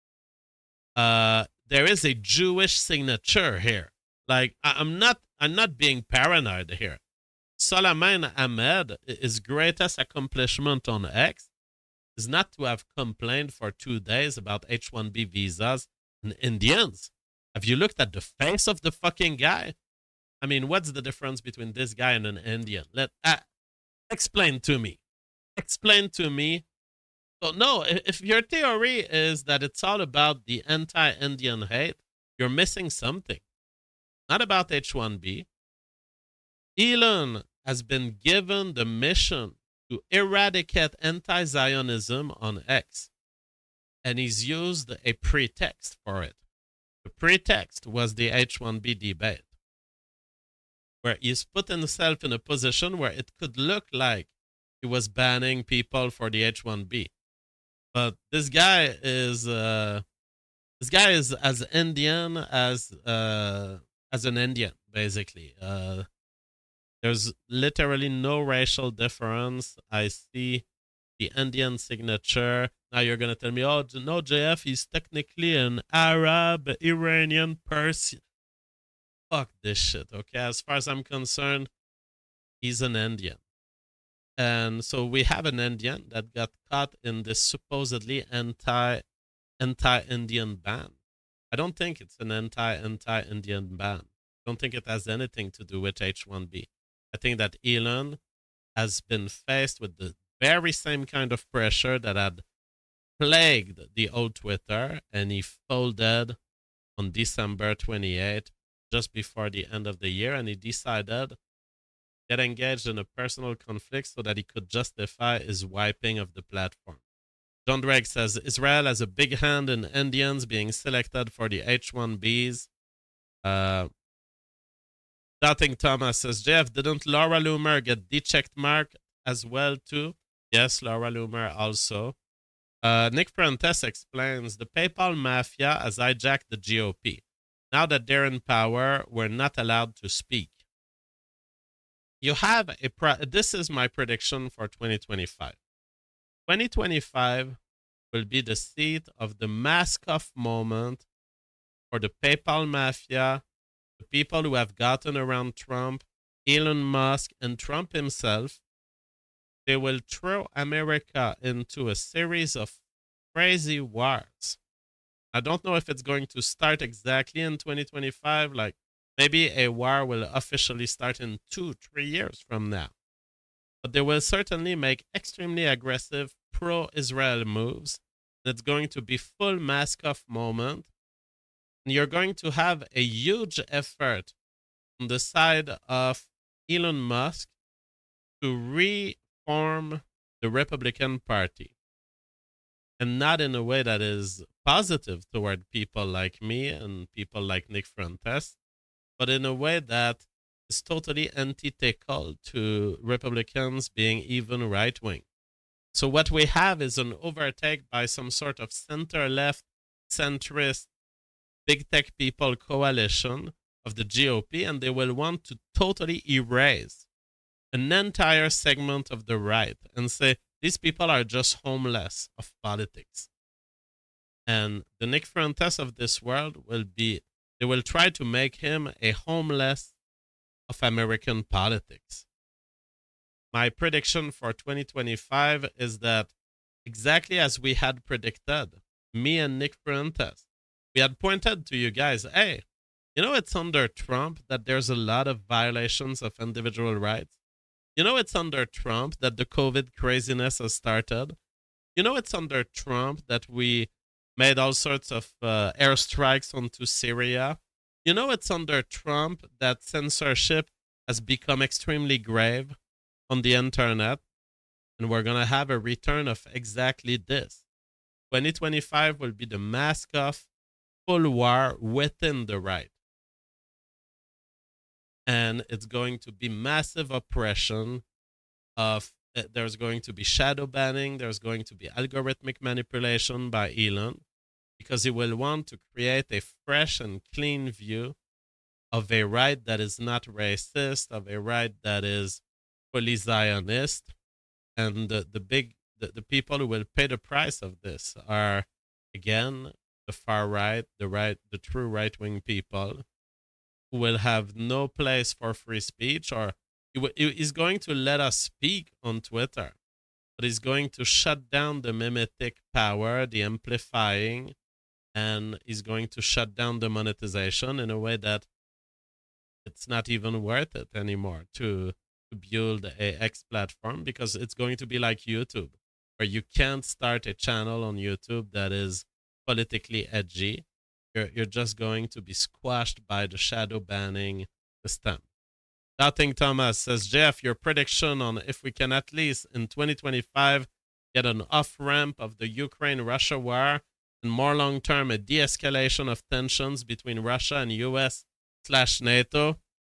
There is a Jewish signature here. Like, I'm not being paranoid here. Solomon Ahmed, his greatest accomplishment on X is not to have complained for 2 days about H-1B visas and Indians. Have you looked at the face of the fucking guy? I mean, what's the difference between this guy and an Indian? Explain to me. Explain to me. So, no, if your theory is that it's all about the anti-Indian hate, you're missing something. Not about H-1B. Elon has been given the mission to eradicate anti-Zionism on X, and he's used a pretext for it. The pretext was the H-1B debate, where he's put himself in a position where it could look like he was banning people for the H-1B. But this guy is as Indian as an Indian, basically. There's literally no racial difference. I see the Indian signature. Now you're going to tell me, oh, no, JF, he's technically an Arab, Iranian person. Fuck this shit, okay? As far as I'm concerned, he's an Indian. And so we have an Indian that got caught in this supposedly anti-Indian ban. I don't think it's an anti-Indian ban. I don't think it has anything to do with H-1B. I think that Elon has been faced with the very same kind of pressure that had plagued the old Twitter, and he folded on December 28th, just before the end of the year, and he decided to get engaged in a personal conflict so that he could justify his wiping of the platform. John Drake says, Israel has a big hand in Indians being selected for the H-1Bs. Doubting Thomas says, Jeff, didn't Laura Loomer get dechecked mark as well too? Yes, Laura Loomer also. Nick Prentice explains, the PayPal mafia has hijacked the GOP. Now that they're in power, we're not allowed to speak. You have this is my prediction for 2025. 2025 will be the seat of the mask-off moment for the PayPal mafia, the people who have gotten around Trump, Elon Musk, and Trump himself. They will throw America into a series of crazy wars. I don't know if it's going to start exactly in 2025. Like, maybe a war will officially start in 2-3 years from now. But they will certainly make extremely aggressive pro-Israel moves. It's going to be full mask-off moment. And you're going to have a huge effort on the side of Elon Musk to reform the Republican Party. And not in a way that is positive toward people like me and people like Nick Fuentes, but in a way that is totally antithetical to Republicans being even right-wing. So what we have is an overtake by some sort of center-left, centrist, big tech people coalition of the GOP, and they will want to totally erase an entire segment of the right and say these people are just homeless of politics. And the Nick Fuentes of this world they will try to make him a homeless of American politics. My prediction for 2025 is that exactly as we had predicted, me and Nick Fuentes, we had pointed to you guys, hey, it's under Trump that there's a lot of violations of individual rights. It's under Trump that the COVID craziness has started. It's under Trump that we made all sorts of airstrikes onto Syria. It's under Trump that censorship has become extremely grave on the internet. And we're going to have a return of exactly this. 2025 will be the mask off, full war within the right. And it's going to be massive oppression of there's going to be shadow banning, there's going to be algorithmic manipulation by Elon, because he will want to create a fresh and clean view of a right that is not racist, of a right that is fully Zionist. And the people who will pay the price of this are, again, the far right, the true right-wing people who will have no place for free speech, or he's going to let us speak on Twitter, but he's going to shut down the mimetic power, the amplifying, and he's going to shut down the monetization in a way that it's not even worth it anymore to build a X platform, because it's going to be like YouTube, where you can't start a channel on YouTube that is politically edgy. You're just going to be squashed by the shadow banning system. Doubting Thomas says, Jeff, your prediction on if we can at least in 2025 get an off-ramp of the Ukraine-Russia war and more long-term a de-escalation of tensions between Russia and US/NATO.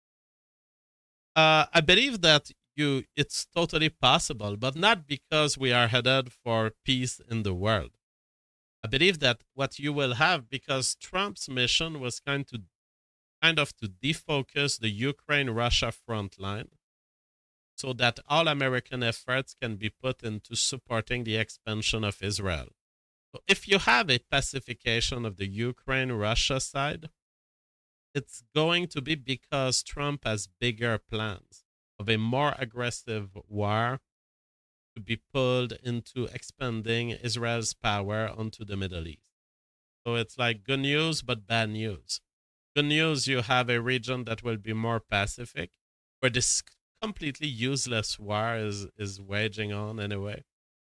I believe that it's totally possible, but not because we are headed for peace in the world. I believe that what you will have, because Trump's mission was kind of to defocus the Ukraine-Russia front line so that all American efforts can be put into supporting the expansion of Israel. So if you have a pacification of the Ukraine-Russia side, it's going to be because Trump has bigger plans of a more aggressive war to be pulled into expanding Israel's power onto the Middle East. So it's like good news, but bad news. Good news, you have a region that will be more pacific, where this completely useless war is waging on anyway.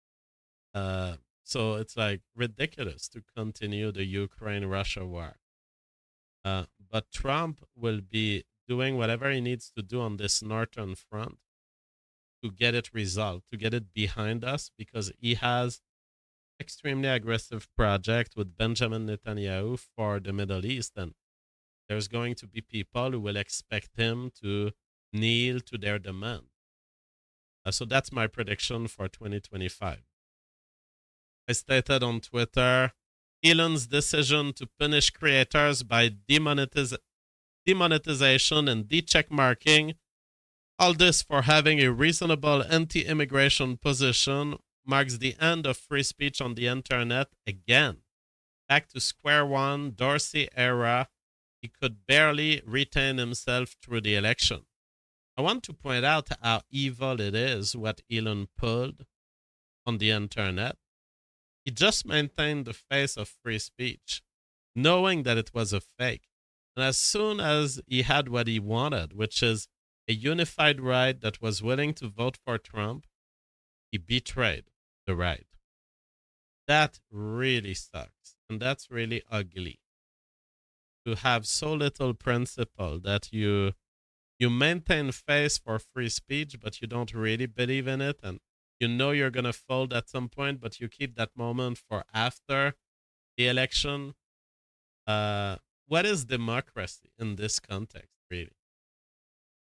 So it's like ridiculous to continue the Ukraine-Russia war. But Trump will be doing whatever he needs to do on this northern front to get it resolved, to get it behind us, because he has extremely aggressive project with Benjamin Netanyahu for the Middle East, and there's going to be people who will expect him to kneel to their demand. So that's my prediction for 2025. I stated on Twitter, Elon's decision to punish creators by demonetization and de-check marking, all this for having a reasonable anti-immigration position, marks the end of free speech on the internet again. Back to square one, Dorsey era. He could barely retain himself through the election. I want to point out how evil it is what Elon pulled on the internet. He just maintained the face of free speech, knowing that it was a fake. And as soon as he had what he wanted, which is a unified right that was willing to vote for Trump, he betrayed the right. That really sucks. And that's really ugly. To have so little principle that you maintain face for free speech, but you don't really believe in it, and you know you're going to fold at some point, but you keep that moment for after the election. What is democracy in this context, really?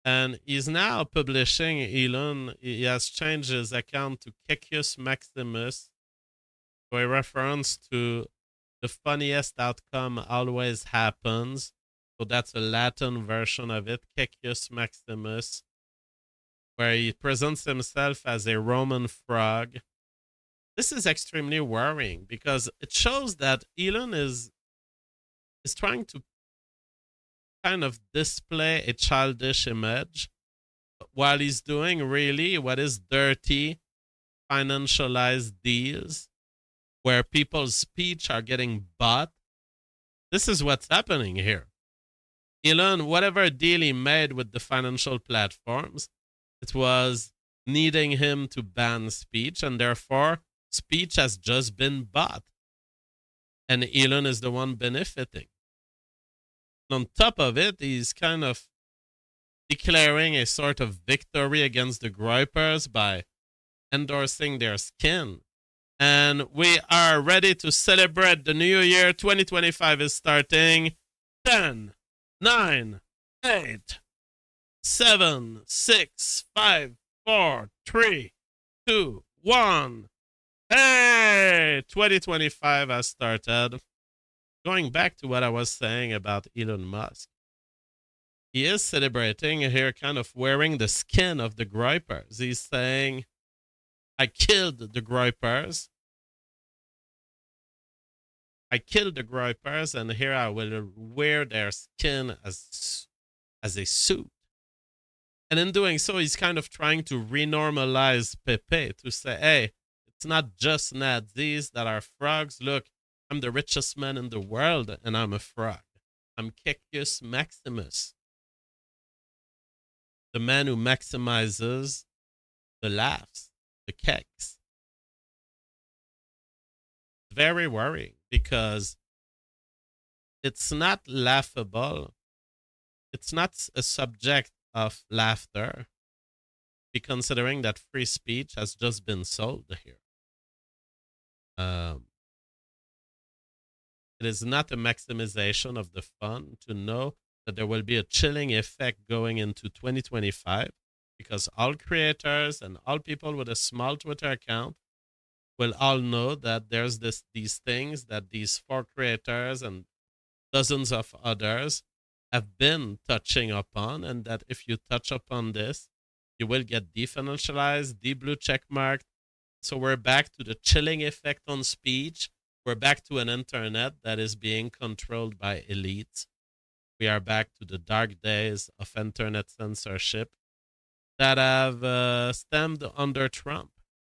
And he's now publishing, Elon, he has changed his account to Cecius Maximus, for a reference to the funniest outcome always happens. So that's a Latin version of it, Cecius Maximus, where he presents himself as a Roman frog. This is extremely worrying because it shows that Elon is trying to kind of display a childish image while he's doing really what is dirty, financialized deals where people's speech are getting bought. This is what's happening here. Elon, whatever deal he made with the financial platforms, it was needing him to ban speech, and therefore speech has just been bought. And Elon is the one benefiting. On top of it, he's kind of declaring a sort of victory against the Groypers by endorsing their skin. And we are ready to celebrate the new year. 2025 is starting. 10, 9, 8, 7, 6, 5, 4, 3, 2, 1. Hey! 2025 has started. Going back to what I was saying about Elon Musk, he is celebrating here, kind of wearing the skin of the Groypers. He's saying, I killed the Groypers. I killed the Groypers, and here I will wear their skin as a suit. And in doing so, he's kind of trying to renormalize Pepe, to say, hey, it's not just Nazis that are frogs. Look, I'm the richest man in the world, and I'm a frog. I'm Cecius Maximus, the man who maximizes the laughs, the keks. Very worrying because it's not laughable. It's not a subject of laughter, considering that free speech has just been sold here. It is not a maximization of the fun to know that there will be a chilling effect going into 2025 because all creators and all people with a small Twitter account will all know that there's these things that these 4 creators and dozens of others have been touching upon, and that if you touch upon this, you will get definancialized, de-blue checkmarked. So we're back to the chilling effect on speech. We're back to an internet that is being controlled by elites. We are back to the dark days of internet censorship that have stemmed under Trump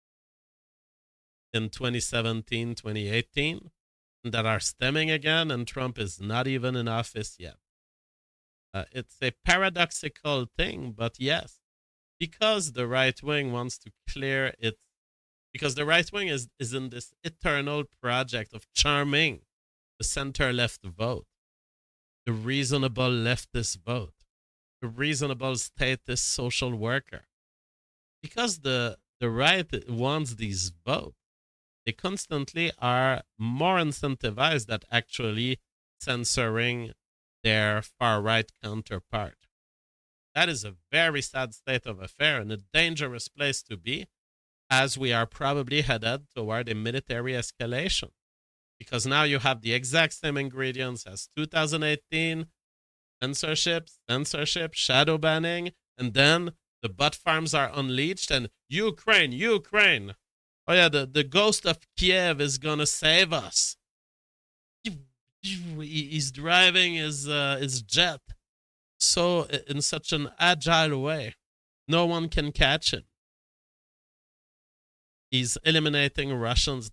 in 2017, 2018, and that are stemming again, and Trump is not even in office yet. It's a paradoxical thing, but yes, because the right wing wants to clear it, because the right wing is in this eternal project of charming the center-left vote, the reasonable leftist vote, the reasonable statist social worker. Because the right wants these votes, they constantly are more incentivized at actually censoring their far-right counterpart. That is a very sad state of affairs and a dangerous place to be, as we are probably headed toward a military escalation. Because now you have the exact same ingredients as 2018, censorship, shadow banning, and then the butt farms are unleashed, and Ukraine. Oh yeah, the ghost of Kiev is gonna save us. He's driving his jet so in such an agile way, no one can catch him. He's eliminating Russians,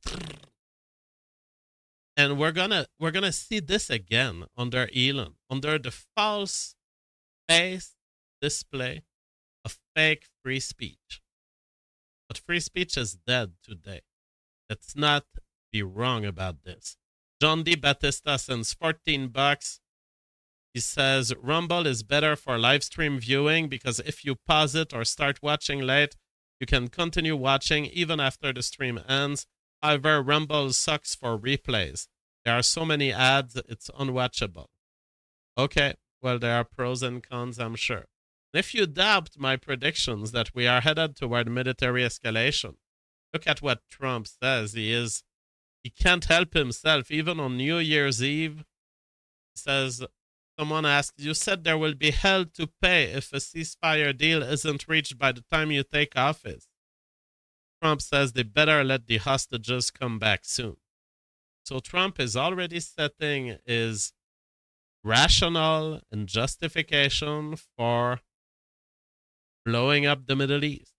and we're gonna see this again under Elon, under the false face display of fake free speech. But free speech is dead today. Let's not be wrong about this. John D. Batista sends $14. He says, Rumble is better for live stream viewing because if you pause it or start watching late, you can continue watching even after the stream ends. However, Rumble sucks for replays. There are so many ads, it's unwatchable. Okay, well, there are pros and cons, I'm sure. If you doubt my predictions that we are headed toward military escalation, look at what Trump says. He can't help himself. Even on New Year's Eve, he says, someone asked, you said there will be hell to pay if a ceasefire deal isn't reached by the time you take office. Trump says they better let the hostages come back soon. So Trump is already setting his rationale and justification for blowing up the Middle East.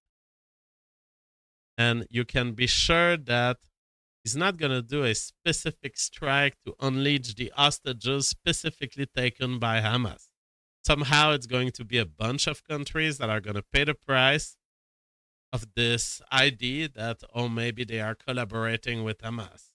And you can be sure that he's not going to do a specific strike to unleash the hostages specifically taken by Hamas. Somehow it's going to be a bunch of countries that are going to pay the price of this idea that, oh, maybe they are collaborating with Hamas.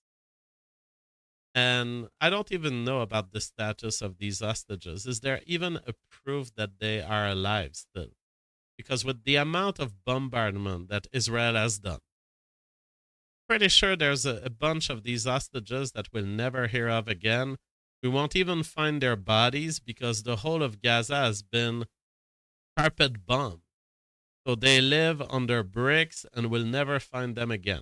And I don't even know about the status of these hostages. Is there even a proof that they are alive still? Because with the amount of bombardment that Israel has done, pretty sure there's a bunch of these hostages that we'll never hear of again. We won't even find their bodies because the whole of Gaza has been carpet bombed. So they live under bricks and we'll never find them again.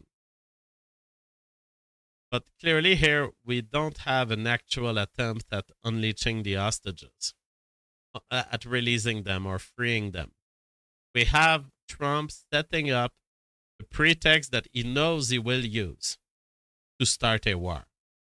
But clearly here, we don't have an actual attempt at unleashing the hostages, at releasing them or freeing them. We have Trump setting up the pretext that he knows he will use to start a war.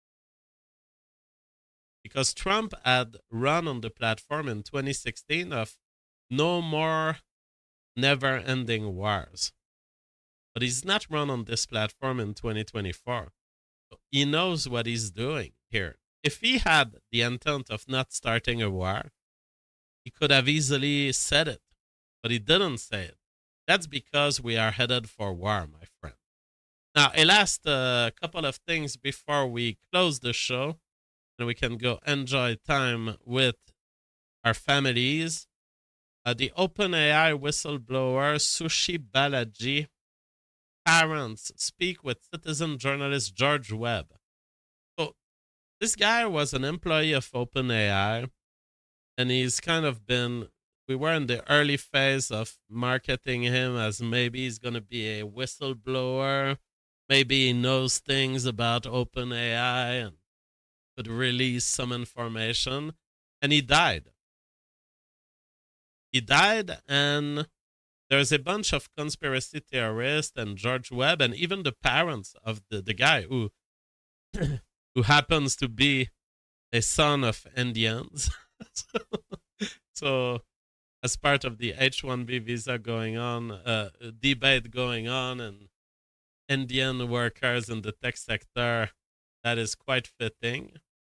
Because Trump had run on the platform in 2016 of no more never-ending wars. But he's not run on this platform in 2024. So he knows what he's doing here. If he had the intent of not starting a war, he could have easily said it, but he didn't say it. That's because we are headed for war, my friend. Now, a last couple of things before we close the show, and we can go enjoy time with our families. The OpenAI whistleblower Sushi Balaji parents speak with citizen journalist George Webb. So this guy was an employee of OpenAI, and he's kind of been, we were in the early phase of marketing him as maybe he's going to be a whistleblower. Maybe he knows things about OpenAI and could release some information. And he died. He died, and there's a bunch of conspiracy theorists and George Webb and even the parents of the guy who who happens to be a son of Indians. So as part of the H-1B visa going on, debate going on, and Indian workers in the tech sector, that is quite fitting.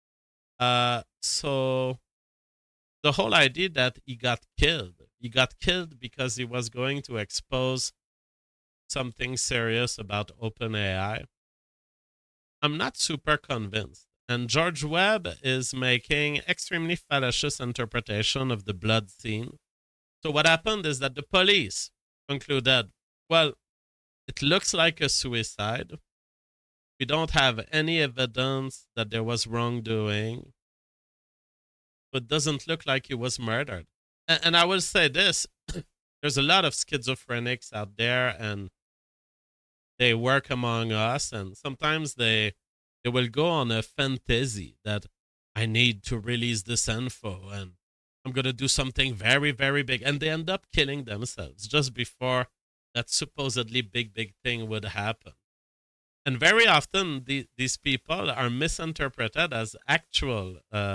So the whole idea that he got killed because he was going to expose something serious about OpenAI, I'm not super convinced. And George Webb is making extremely fallacious interpretation of the blood scene. So what happened is that the police concluded, well, it looks like a suicide. We don't have any evidence that there was wrongdoing. It doesn't look like he was murdered. And I will say this, there's a lot of schizophrenics out there, and they work among us, and sometimes they will go on a fantasy that I need to release this info, and I'm going to do something very, very big. And they end up killing themselves just before that supposedly big thing would happen. And very often these people are misinterpreted as actual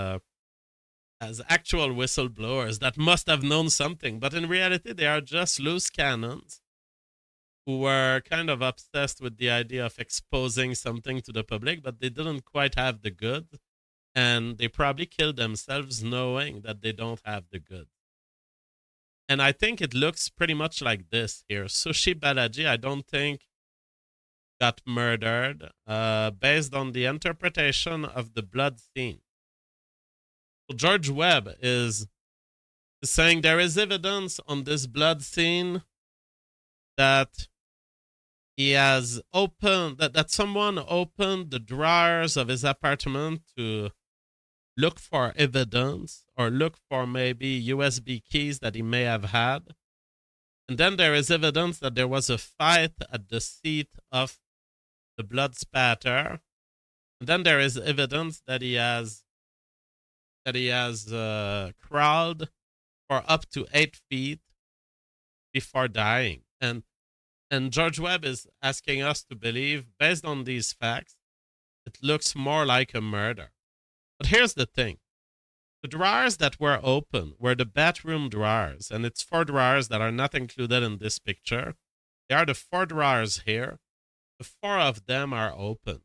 whistleblowers that must have known something. But in reality, they are just loose cannons who were kind of obsessed with the idea of exposing something to the public, but they didn't quite have the goods. And they probably killed themselves knowing that they don't have the goods. And I think it looks pretty much like this here. Sushi Balaji, I don't think got murdered based on the interpretation of the blood scene. So George Webb is saying there is evidence on this blood scene that he has opened, that someone opened the drawers of his apartment to look for evidence or look for maybe USB keys that he may have had. And then there is evidence that there was a fight at the seat of the blood spatter. And then there is evidence that he has crawled for up to 8 feet before dying. And George Webb is asking us to believe, based on these facts, it looks more like a murder. But here's the thing. The drawers that were open were the bathroom drawers, and it's 4 drawers that are not included in this picture. They are the 4 drawers here. The 4 of them are open.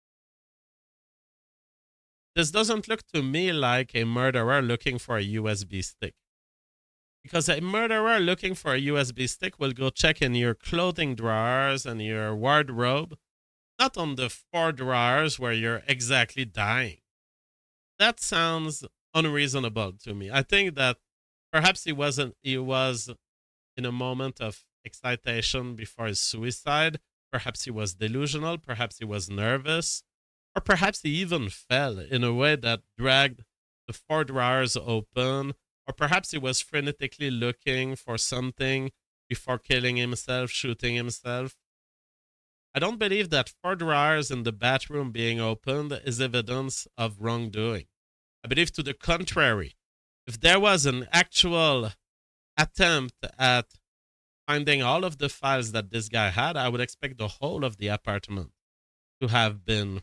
This doesn't look to me like a murderer looking for a USB stick. Because a murderer looking for a USB stick will go check in your clothing drawers and your wardrobe, not on the 4 drawers where you're exactly dying. That sounds unreasonable to me. I think that perhaps he was in a moment of excitation before his suicide. Perhaps he was delusional. Perhaps he was nervous. Or perhaps he even fell in a way that dragged the 4 drawers open. Or perhaps he was frenetically looking for something before killing himself, shooting himself. I don't believe that 4 drawers in the bathroom being opened is evidence of wrongdoing. I believe to the contrary. If there was an actual attempt at finding all of the files that this guy had, I would expect the whole of the apartment to have been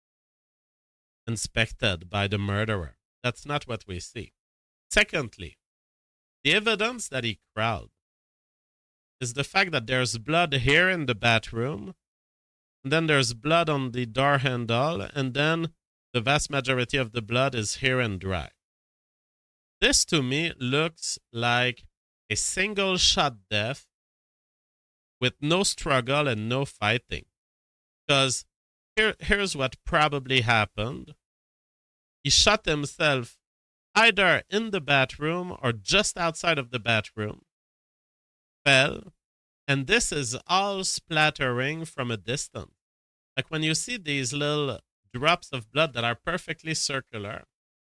inspected by the murderer. That's not what we see. Secondly, the evidence that he crawled is the fact that there's blood here in the bathroom, and then there's blood on the door handle, and then the vast majority of the blood is here and dry. This to me looks like a single shot death with no struggle and no fighting. Because here's what probably happened. He shot himself either in the bathroom or just outside of the bathroom, fell, and this is all splattering from a distance. Like when you see these little drops of blood that are perfectly circular,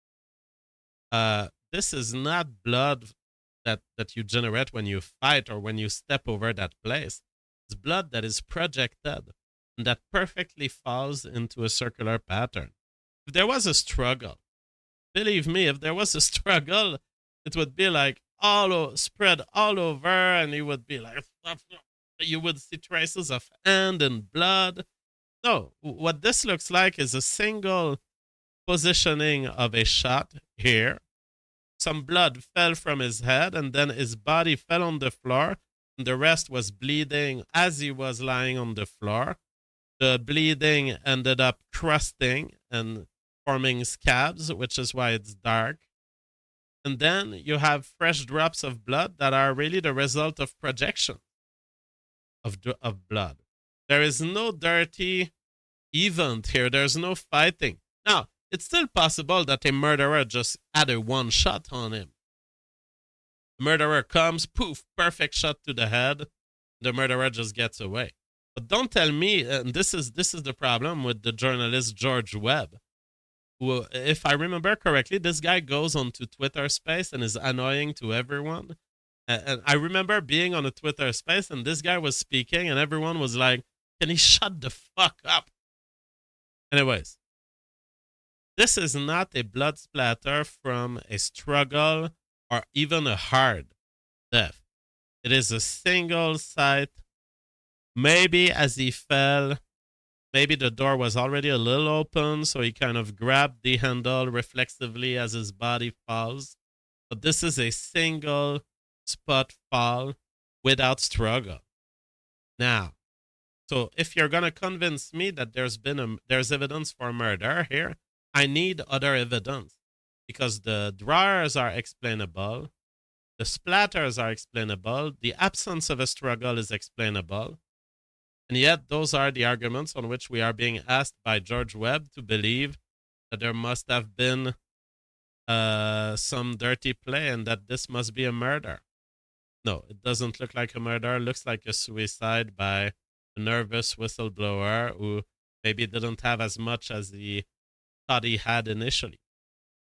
this is not blood that you generate when you fight or when you step over that place. It's blood that is projected and that perfectly falls into a circular pattern. If there was a struggle, believe me, if there was a struggle, it would be like spread all over, and you would be like, you would see traces of hand and blood. No, what this looks like is a single positioning of a shot here. Some blood fell from his head, and then his body fell on the floor, and the rest was bleeding as he was lying on the floor. The bleeding ended up crusting and forming scabs, which is why it's dark. And then you have fresh drops of blood that are really the result of projection of blood. There is no dirty event here. There's no fighting. Now, it's still possible that a murderer just had a one shot on him. The murderer comes, poof, perfect shot to the head. The murderer just gets away. But don't tell me, and this is the problem with the journalist George Webb, who, if I remember correctly, this guy goes onto Twitter Space and is annoying to everyone. And I remember being on a Twitter Space and this guy was speaking and everyone was like, can he shut the fuck up? Anyways, this is not a blood splatter from a struggle or even a hard death. It is a single site. Maybe as he fell, maybe the door was already a little open, so he kind of grabbed the handle reflexively as his body falls. But this is a single spot fall without struggle. Now, so if you're going to convince me that there's evidence for murder here, I need other evidence. Because the drawers are explainable, the splatters are explainable, the absence of a struggle is explainable. And yet, those are the arguments on which we are being asked by George Webb to believe that there must have been some dirty play and that this must be a murder. No, it doesn't look like a murder. It looks like a suicide by a nervous whistleblower who maybe didn't have as much as he thought he had initially.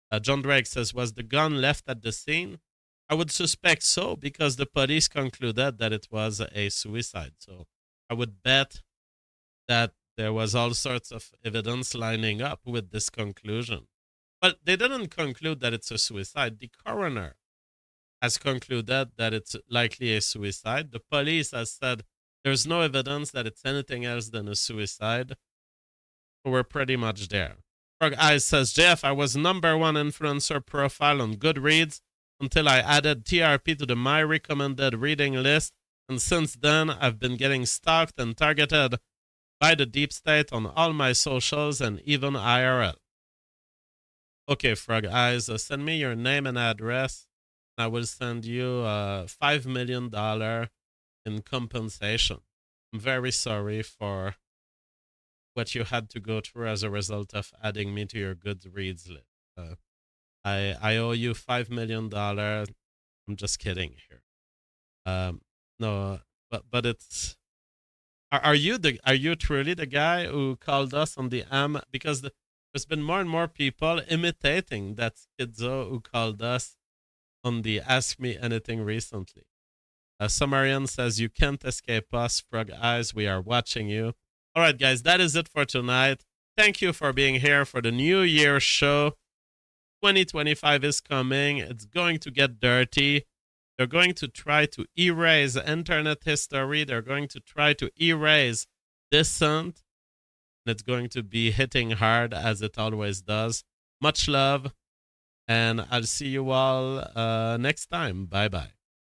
John Drake says, was the gun left at the scene? I would suspect so because the police concluded that it was a suicide. So I would bet that there was all sorts of evidence lining up with this conclusion. But they didn't conclude that it's a suicide. The coroner has concluded that it's likely a suicide. The police has said there's no evidence that it's anything else than a suicide. So we're pretty much there. Frog Eyes says, JF, I was #1 influencer profile on Goodreads until I added TRP to the My Recommended Reading list, and since then I've been getting stalked and targeted by the deep state on all my socials and even IRL. Okay, Frog Eyes, send me your name and address. I will send you $5 million in compensation. I'm very sorry for what you had to go through as a result of adding me to your Goodreads list. I owe you $5 million. I'm just kidding here. No, but it's. Are you truly the guy who called us on the AM? Because there's been more and more people imitating that schizo who called us on the Ask Me Anything recently. Sumerian says, you can't escape us, Frog Eyes. We are watching you. All right, guys, that is it for tonight. Thank you for being here for the New Year show. 2025 is coming. It's going to get dirty. They're going to try to erase internet history. They're going to try to erase dissent. And it's going to be hitting hard as it always does. Much love. And I'll see you all next time. Bye-bye.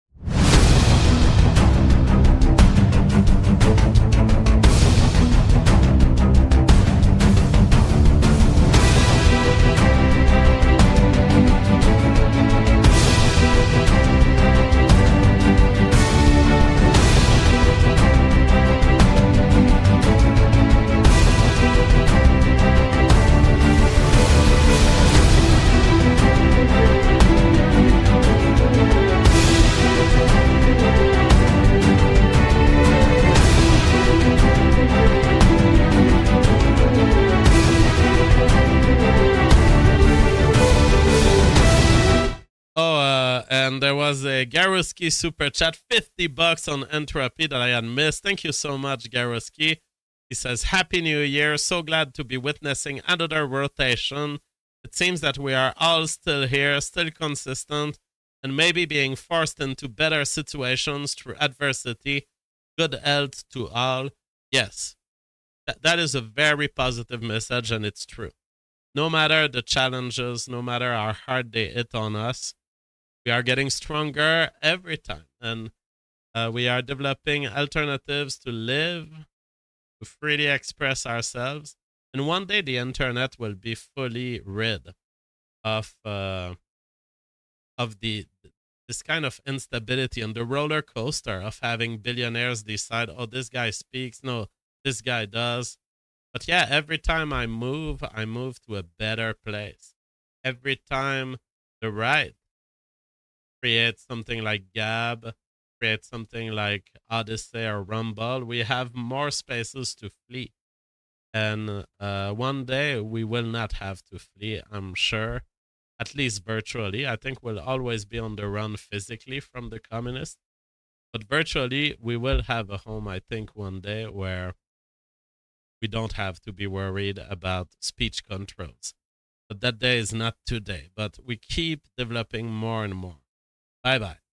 And there was a Garuski super chat, $50 on Entropy that I had missed. Thank you so much, Garuski. He says, Happy New Year. So glad to be witnessing another rotation. It seems that we are all still here, still consistent, and maybe being forced into better situations through adversity. Good health to all. Yes, that is a very positive message, and it's true. No matter the challenges, no matter how hard they hit on us, we are getting stronger every time, and we are developing alternatives to live, to freely express ourselves. And one day the internet will be fully rid of this kind of instability and the roller coaster of having billionaires decide, oh, this guy speaks, no, this guy does. But yeah, every time I move to a better place. Every time the right create something like Gab, create something like Odyssey or Rumble, we have more spaces to flee. And one day we will not have to flee, I'm sure, at least virtually. I think we'll always be on the run physically from the communists. But virtually, we will have a home, I think, one day where we don't have to be worried about speech controls. But that day is not today, but we keep developing more and more. Bye-bye.